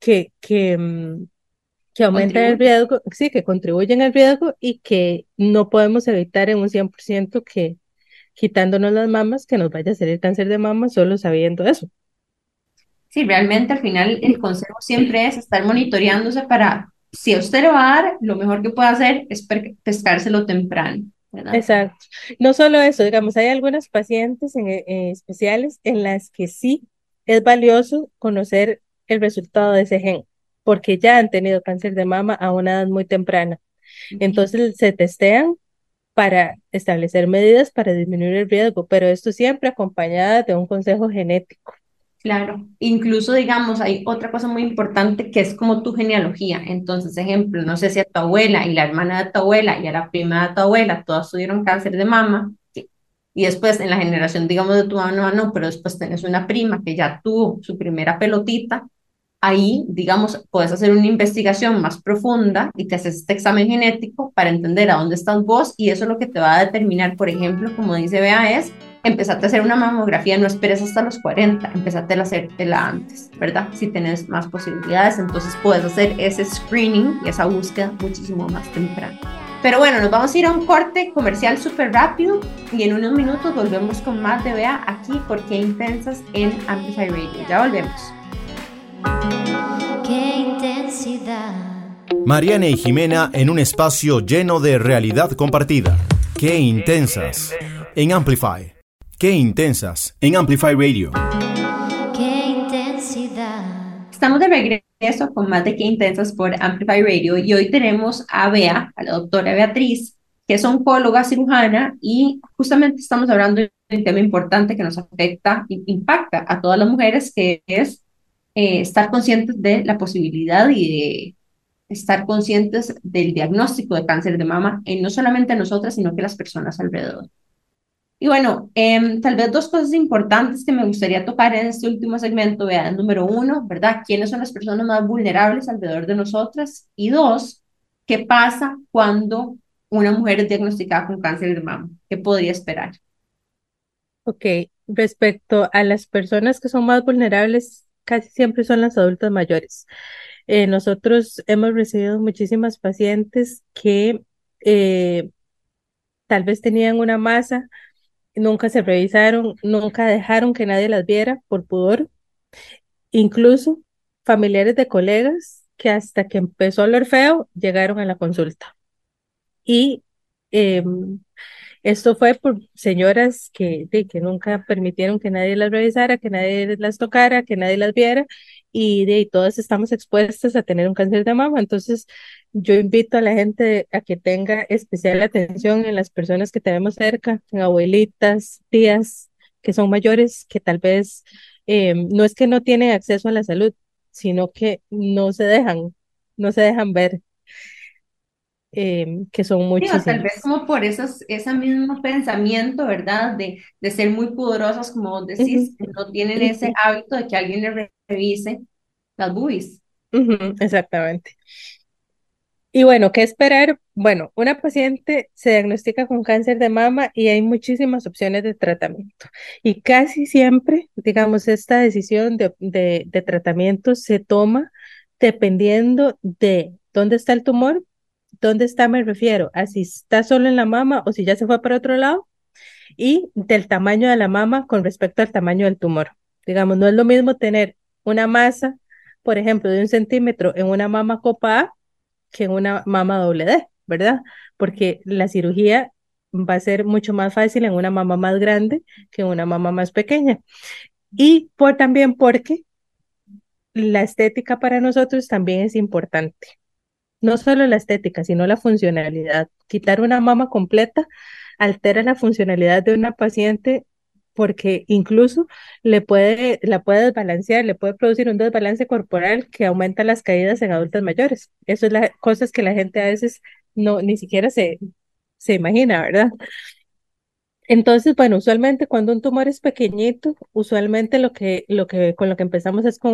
que aumentan el Contribuye. riesgo, sí, que contribuyen al riesgo y que no podemos evitar en un 100% que quitándonos las mamas que nos vaya a salir cáncer de mama solo sabiendo eso. Sí, realmente al final el consejo siempre es estar monitoreándose para, si a usted le va a dar, lo mejor que puede hacer es pescárselo temprano, ¿verdad? Exacto. No solo eso, digamos, hay algunas pacientes especiales en las que sí es valioso conocer el resultado de ese gen, porque ya han tenido cáncer de mama a una edad muy temprana. Entonces se testean para establecer medidas para disminuir el riesgo, pero esto siempre acompañada de un consejo genético. Claro, incluso digamos, hay otra cosa muy importante que es como tu genealogía. Entonces, ejemplo, no sé si a tu abuela y la hermana de tu abuela y a la prima de tu abuela todas tuvieron cáncer de mama, y después en la generación, digamos, de tu mamá, no, pero después tenés una prima que ya tuvo su primera pelotita. Ahí, digamos, puedes hacer una investigación más profunda y te haces este examen genético para entender a dónde estás vos, y eso lo que te va a determinar, por ejemplo, como dice Bea, es empezarte a hacer una mamografía, no esperes hasta los 40, empezate a hacértela antes, ¿verdad? Si tienes más posibilidades, entonces puedes hacer ese screening y esa búsqueda muchísimo más temprano. Pero bueno, nos vamos a ir a un corte comercial súper rápido y en unos minutos volvemos con más de Bea aquí por Qué Intensas en Amplify Radio. Ya volvemos. Qué intensidad. Mariana y Jimena en un espacio lleno de realidad compartida. Qué intensas en Amplify. Qué intensas en Amplify Radio. Qué intensidad. Estamos de regreso con más de Qué Intensas por Amplify Radio y hoy tenemos a Bea, a la doctora Beatriz, que es oncóloga cirujana, y justamente estamos hablando de un tema importante que nos afecta e impacta a todas las mujeres, que es estar conscientes de la posibilidad y de estar conscientes del diagnóstico de cáncer de mama en no solamente nosotras, sino que las personas alrededor. Y bueno, tal vez dos cosas importantes que me gustaría tocar en este último segmento. Vean, número uno, ¿verdad? ¿Quiénes son las personas más vulnerables alrededor de nosotras? Y dos, ¿qué pasa cuando una mujer es diagnosticada con cáncer de mama? ¿Qué podría esperar? Ok, respecto a las personas que son más vulnerables, casi siempre son las adultas mayores. Nosotros hemos recibido muchísimas pacientes que eh, tal vez tenían una masa, nunca se revisaron, nunca dejaron que nadie las viera por pudor, incluso familiares de colegas que hasta que empezó a oler feo llegaron a la consulta. Y em, esto fue por señoras que nunca permitieron que nadie las revisara, que nadie las tocara, que nadie las viera, y todas estamos expuestas a tener un cáncer de mama. Entonces, yo invito a la gente a que tenga especial atención en las personas que tenemos cerca, en abuelitas, tías que son mayores, que tal vez no es que no tienen acceso a la salud, sino que no se dejan ver, que son Sí, o tal vez muchísimas. como por ese mismo pensamiento, ¿verdad? De ser muy pudorosas, como vos Ujú, decís, no tienen ese ujú. hábito de que alguien le revise las boobies. Ujú, exactamente. Y bueno, ¿qué esperar? Bueno, una paciente se diagnostica con cáncer de mama y hay muchísimas opciones de tratamiento. Y casi siempre, digamos, esta decisión de tratamiento se toma dependiendo de dónde está el tumor, dónde está, me refiero, a si está solo en la mama o si ya se fue para otro lado, y del tamaño de la mama con respecto al tamaño del tumor. Digamos, no es lo mismo tener una masa, por ejemplo, de 1 centímetro en una mama copa A que en una mama doble D, ¿verdad? Porque la cirugía va a ser mucho más fácil en una mama más grande que en una mama más pequeña. Y también porque la estética para nosotros también es importante. No solo la estética, sino la funcionalidad. Quitar una mama completa altera la funcionalidad de una paciente porque incluso la puede desbalancear, le puede producir un desbalance corporal que aumenta las caídas en adultas mayores. Eso es las cosas que la gente a veces no, ni siquiera se imagina, ¿verdad? Entonces, bueno, usualmente cuando un tumor es pequeñito, usualmente con lo que empezamos es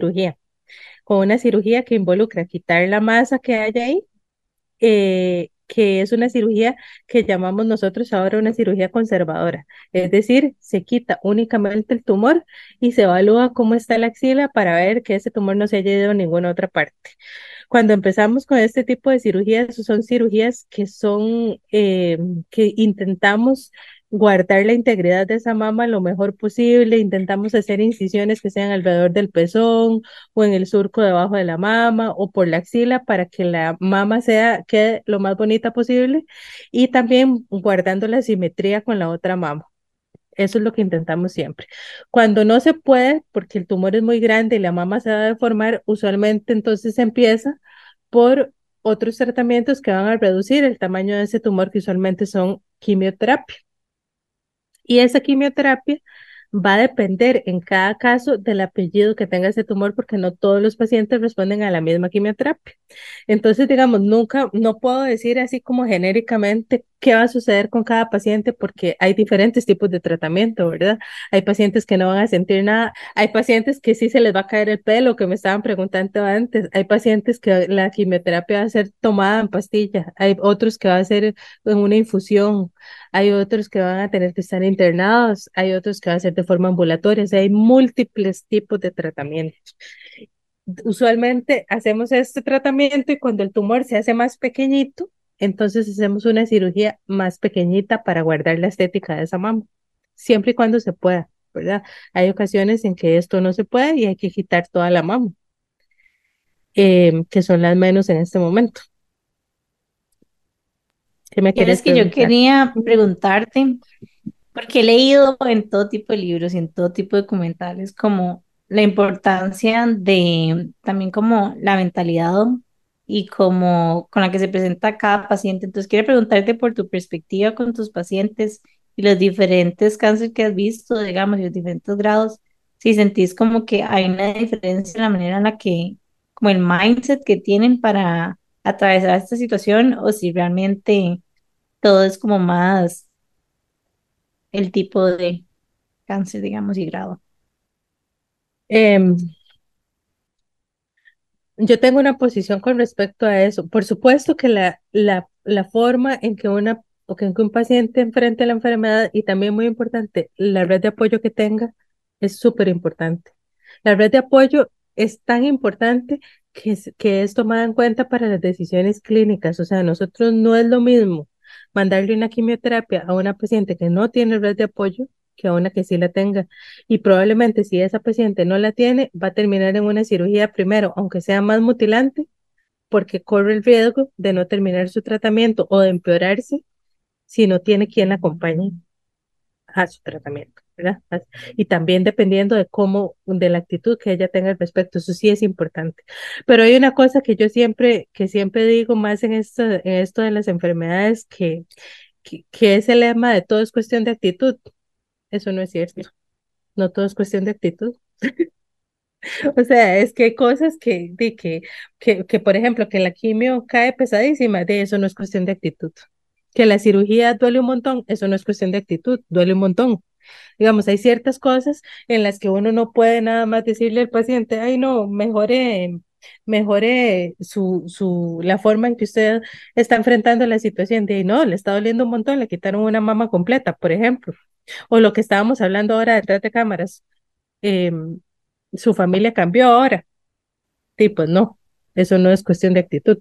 con una cirugía que involucra quitar la masa que hay ahí, que es una cirugía que llamamos nosotros ahora una cirugía conservadora. Es decir, se quita únicamente el tumor y se evalúa cómo está la axila para ver que ese tumor no se haya ido a ninguna otra parte. Cuando empezamos con este tipo de cirugías, son cirugías que intentamos guardar la integridad de esa mama lo mejor posible, intentamos hacer incisiones que sean alrededor del pezón o en el surco debajo de la mama o por la axila para que la mama quede lo más bonita posible y también guardando la simetría con la otra mama. Eso es lo que intentamos siempre. Cuando no se puede, porque el tumor es muy grande y la mama se va a deformar, usualmente entonces se empieza por otros tratamientos que van a reducir el tamaño de ese tumor, que usualmente son quimioterapia. Y esa quimioterapia va a depender en cada caso del apellido que tenga ese tumor, porque no todos los pacientes responden a la misma quimioterapia. Entonces, digamos, nunca, no puedo decir así como genéricamente qué va a suceder con cada paciente, porque hay diferentes tipos de tratamiento, ¿verdad? Hay pacientes que no van a sentir nada, hay pacientes que sí se les va a caer el pelo, que me estaban preguntando antes, hay pacientes que la quimioterapia va a ser tomada en pastilla, hay otros que va a ser en una infusión. Hay otros que van a tener que estar internados, hay otros que va a ser de forma ambulatoria, o sea, hay múltiples tipos de tratamientos. Usualmente hacemos este tratamiento y cuando el tumor se hace más pequeñito, entonces hacemos una cirugía más pequeñita para guardar la estética de esa mama, siempre y cuando se pueda, ¿verdad? Hay ocasiones en que esto no se puede y hay que quitar toda la mama, que son las menos en este momento. ¿Qué me quieres Quieres que yo preguntar? quería Ujú. preguntarte, porque he leído en todo tipo de libros y en todo tipo de documentales como la importancia de también como la mentalidad y como con la que se presenta cada paciente. Entonces, quiero preguntarte por tu perspectiva con tus pacientes y los diferentes cánceres que has visto, digamos, y los diferentes grados, si sentís como que hay una diferencia en la manera en la que, como el mindset que tienen para atravesar esta situación o si realmente todo es como más el tipo de cáncer, digamos, y grado. Em, Yo tengo una posición con respecto a eso. Por supuesto que la forma en que en que un paciente enfrente la enfermedad y también muy importante, la red de apoyo que tenga es súper importante. La red de apoyo es tan importante que es tomada en cuenta para las decisiones clínicas. O sea, nosotros no es lo mismo mandarle una quimioterapia a una paciente que no tiene red de apoyo que a una que sí la tenga. Y probablemente si esa paciente no la tiene, va a terminar en una cirugía primero, aunque sea más mutilante, porque corre el riesgo de no terminar su tratamiento o de empeorarse si no tiene quien la acompañe a su tratamiento, ¿verdad? Y también dependiendo de de la actitud que ella tenga al respecto, eso sí es importante. Pero hay una cosa que siempre digo más en esto de las enfermedades, que es el lema de todo es cuestión de actitud. Eso no es cierto. No todo es cuestión de actitud. O sea, es que hay cosas que, por ejemplo, que la quimio cae pesadísima, de eso no es cuestión de actitud. Que la cirugía duele un montón, eso no es cuestión de actitud, duele un montón. Digamos, hay ciertas cosas en las que uno no puede nada más decirle al paciente, ay, no, mejore la forma en que usted está enfrentando la situación. De, no, le está doliendo un montón, le quitaron una mama completa, por ejemplo. O lo que estábamos hablando ahora detrás de cámaras, em, su familia cambió ahora. Sí, pues no, eso no es cuestión de actitud.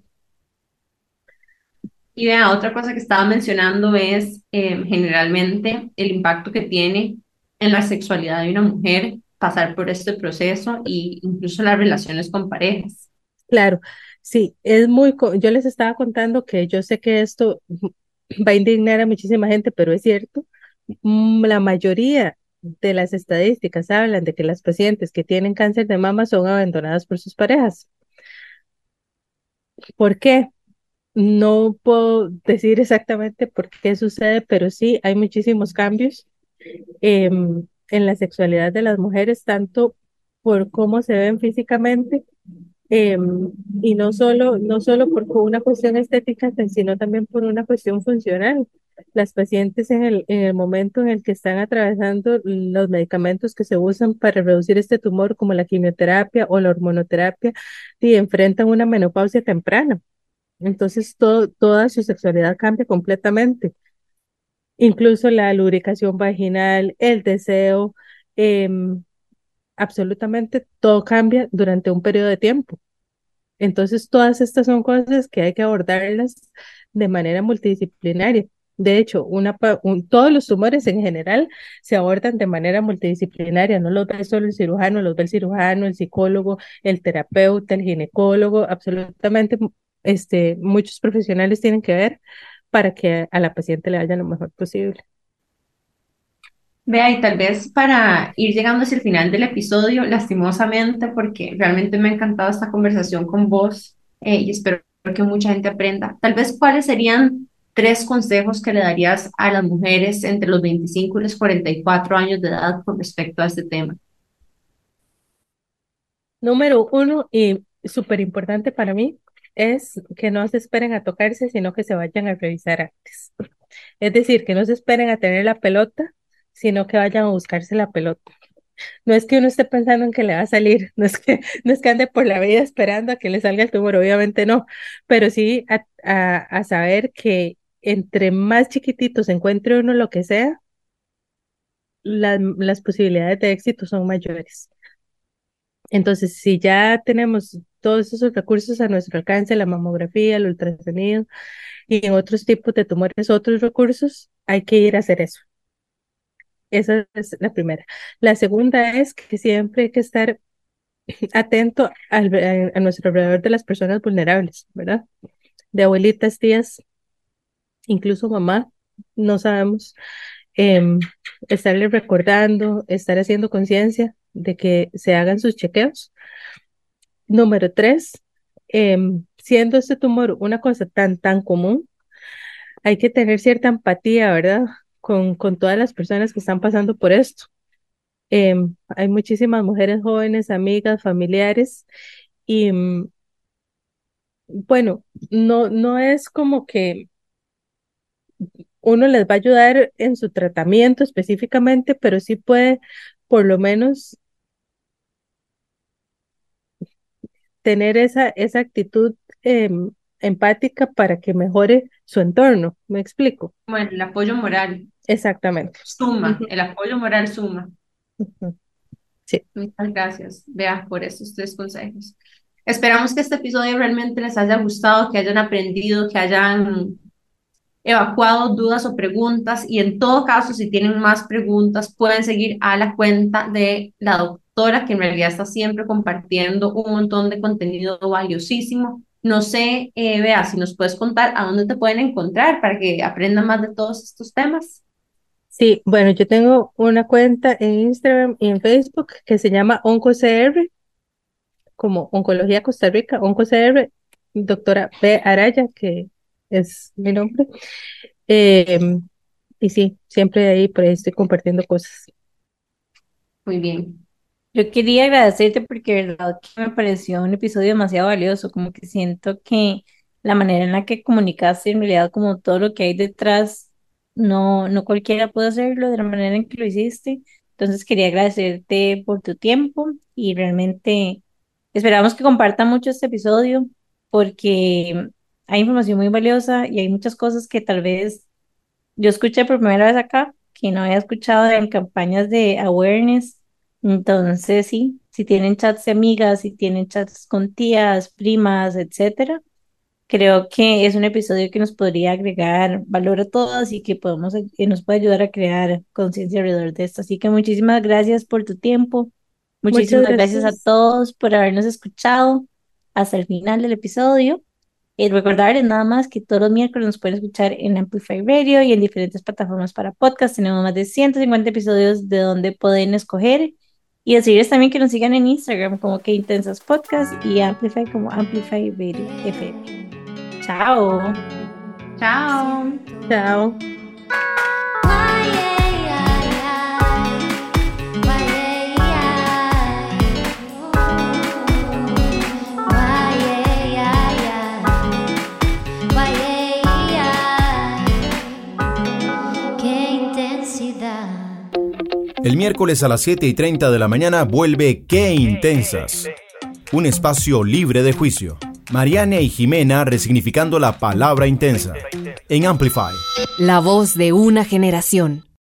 Y vea, otra cosa que estaba mencionando es generalmente el impacto que tiene en la sexualidad de una mujer pasar por este proceso e incluso las relaciones con parejas. Claro, sí, yo les estaba contando que yo sé que esto va a indignar a muchísima gente, pero es cierto. La mayoría de las estadísticas hablan de que las pacientes que tienen cáncer de mama son abandonadas por sus parejas. ¿Por qué? No puedo decir exactamente por qué sucede, pero sí hay muchísimos cambios en la sexualidad de las mujeres, tanto por cómo se ven físicamente, y no solo por una cuestión estética, sino también por una cuestión funcional. Las pacientes en el momento en el que están atravesando los medicamentos que se usan para reducir este tumor, como la quimioterapia o la hormonoterapia, y enfrentan una menopausia temprana. Entonces, toda su sexualidad cambia completamente, incluso la lubricación vaginal, el deseo, em, absolutamente todo cambia durante un periodo de tiempo. Entonces, todas estas son cosas que hay que abordarlas de manera multidisciplinaria. De hecho, todos los tumores en general se abordan de manera multidisciplinaria, no los ve solo el cirujano, los ve el cirujano, el psicólogo, el terapeuta, el ginecólogo, absolutamente, muchos profesionales tienen que ver para que a la paciente le vaya lo mejor posible. Vea, y tal vez para ir llegando hacia el final del episodio, lastimosamente, porque realmente me ha encantado esta conversación con vos y espero que mucha gente aprenda, tal vez cuáles serían tres consejos que le darías a las mujeres entre los 25 y los 44 años de edad con respecto a este tema. Número uno, y súper importante para mí, es que no se esperen a tocarse, sino que se vayan a revisar antes. Es decir, que no se esperen a tener la pelota, sino que vayan a buscarse la pelota. No es que uno esté pensando en que le va a salir, no es que ande por la vida esperando a que le salga el tumor, obviamente no, pero sí a saber que entre más chiquititos encuentre uno lo que sea, las posibilidades de éxito son mayores. Entonces, si ya tenemos todos esos recursos a nuestro alcance, la mamografía, el ultrasonido y en otros tipos de tumores, otros recursos, hay que ir a hacer eso. Esa es la primera. La segunda es que siempre hay que estar atento a nuestro alrededor de las personas vulnerables, ¿verdad? De abuelitas, tías, incluso mamá, no sabemos. em, Estarle recordando, estar haciendo conciencia de que se hagan sus chequeos. Número tres, siendo este tumor una cosa tan común, hay que tener cierta empatía, ¿verdad? Con todas las personas que están pasando por esto. Hay muchísimas mujeres jóvenes, amigas, familiares, y bueno, no es como que uno les va a ayudar en su tratamiento específicamente, pero sí puede por lo menos tener esa actitud empática para que mejore su entorno. ¿Me explico? Bueno, el apoyo moral Exactamente. suma, Ujú, el apoyo moral suma. ujú. Sí, Muchas gracias, Bea, por estos 3 consejos. Esperamos que este episodio realmente les haya gustado, que hayan aprendido, que hayan evacuado dudas o preguntas y en todo caso, si tienen más preguntas, pueden seguir a la cuenta de la doctora, que en realidad está siempre compartiendo un montón de contenido valiosísimo. No sé, Bea, si nos puedes contar a dónde te pueden encontrar para que aprendan más de todos estos temas. sí, bueno, yo tengo una cuenta en Instagram y en Facebook que se llama OncoCR, como Oncología Costa Rica, OncoCR, doctora B. Araya, que es mi nombre. Em, y sí, siempre ahí por ahí estoy compartiendo cosas. Muy bien. Yo quería agradecerte porque de verdad que me pareció un episodio demasiado valioso, como que siento que la manera en la que comunicaste en realidad como todo lo que hay detrás, no cualquiera puede hacerlo de la manera en que lo hiciste. Entonces quería agradecerte por tu tiempo y realmente esperamos que compartan mucho este episodio porque hay información muy valiosa y hay muchas cosas que tal vez yo escuché por primera vez acá, que no había escuchado en campañas de awareness. Entonces, sí, si tienen chats de amigas, si tienen chats con tías, primas, etcétera, creo que es un episodio que nos podría agregar valor a todas y que nos puede ayudar a crear conciencia alrededor de esto. Así que muchísimas gracias por tu tiempo. Muchas Muchísimas gracias a gracias. todos por habernos escuchado hasta el final del episodio. Y recordarles nada más que todos los miércoles nos pueden escuchar en Amplify Radio y en diferentes plataformas para podcast. Tenemos más de 150 episodios de donde pueden escoger. Y decirles también que nos sigan en Instagram como Que Intensas Podcast y Amplify como Amplify Radio FM. Chao. Chao. Chao. Qué intensidad. El miércoles a las 7:30 de la mañana vuelve Qué Intensas, un espacio libre de juicio. Mariana y Jimena resignificando la palabra intensa en Amplify. La voz de una generación.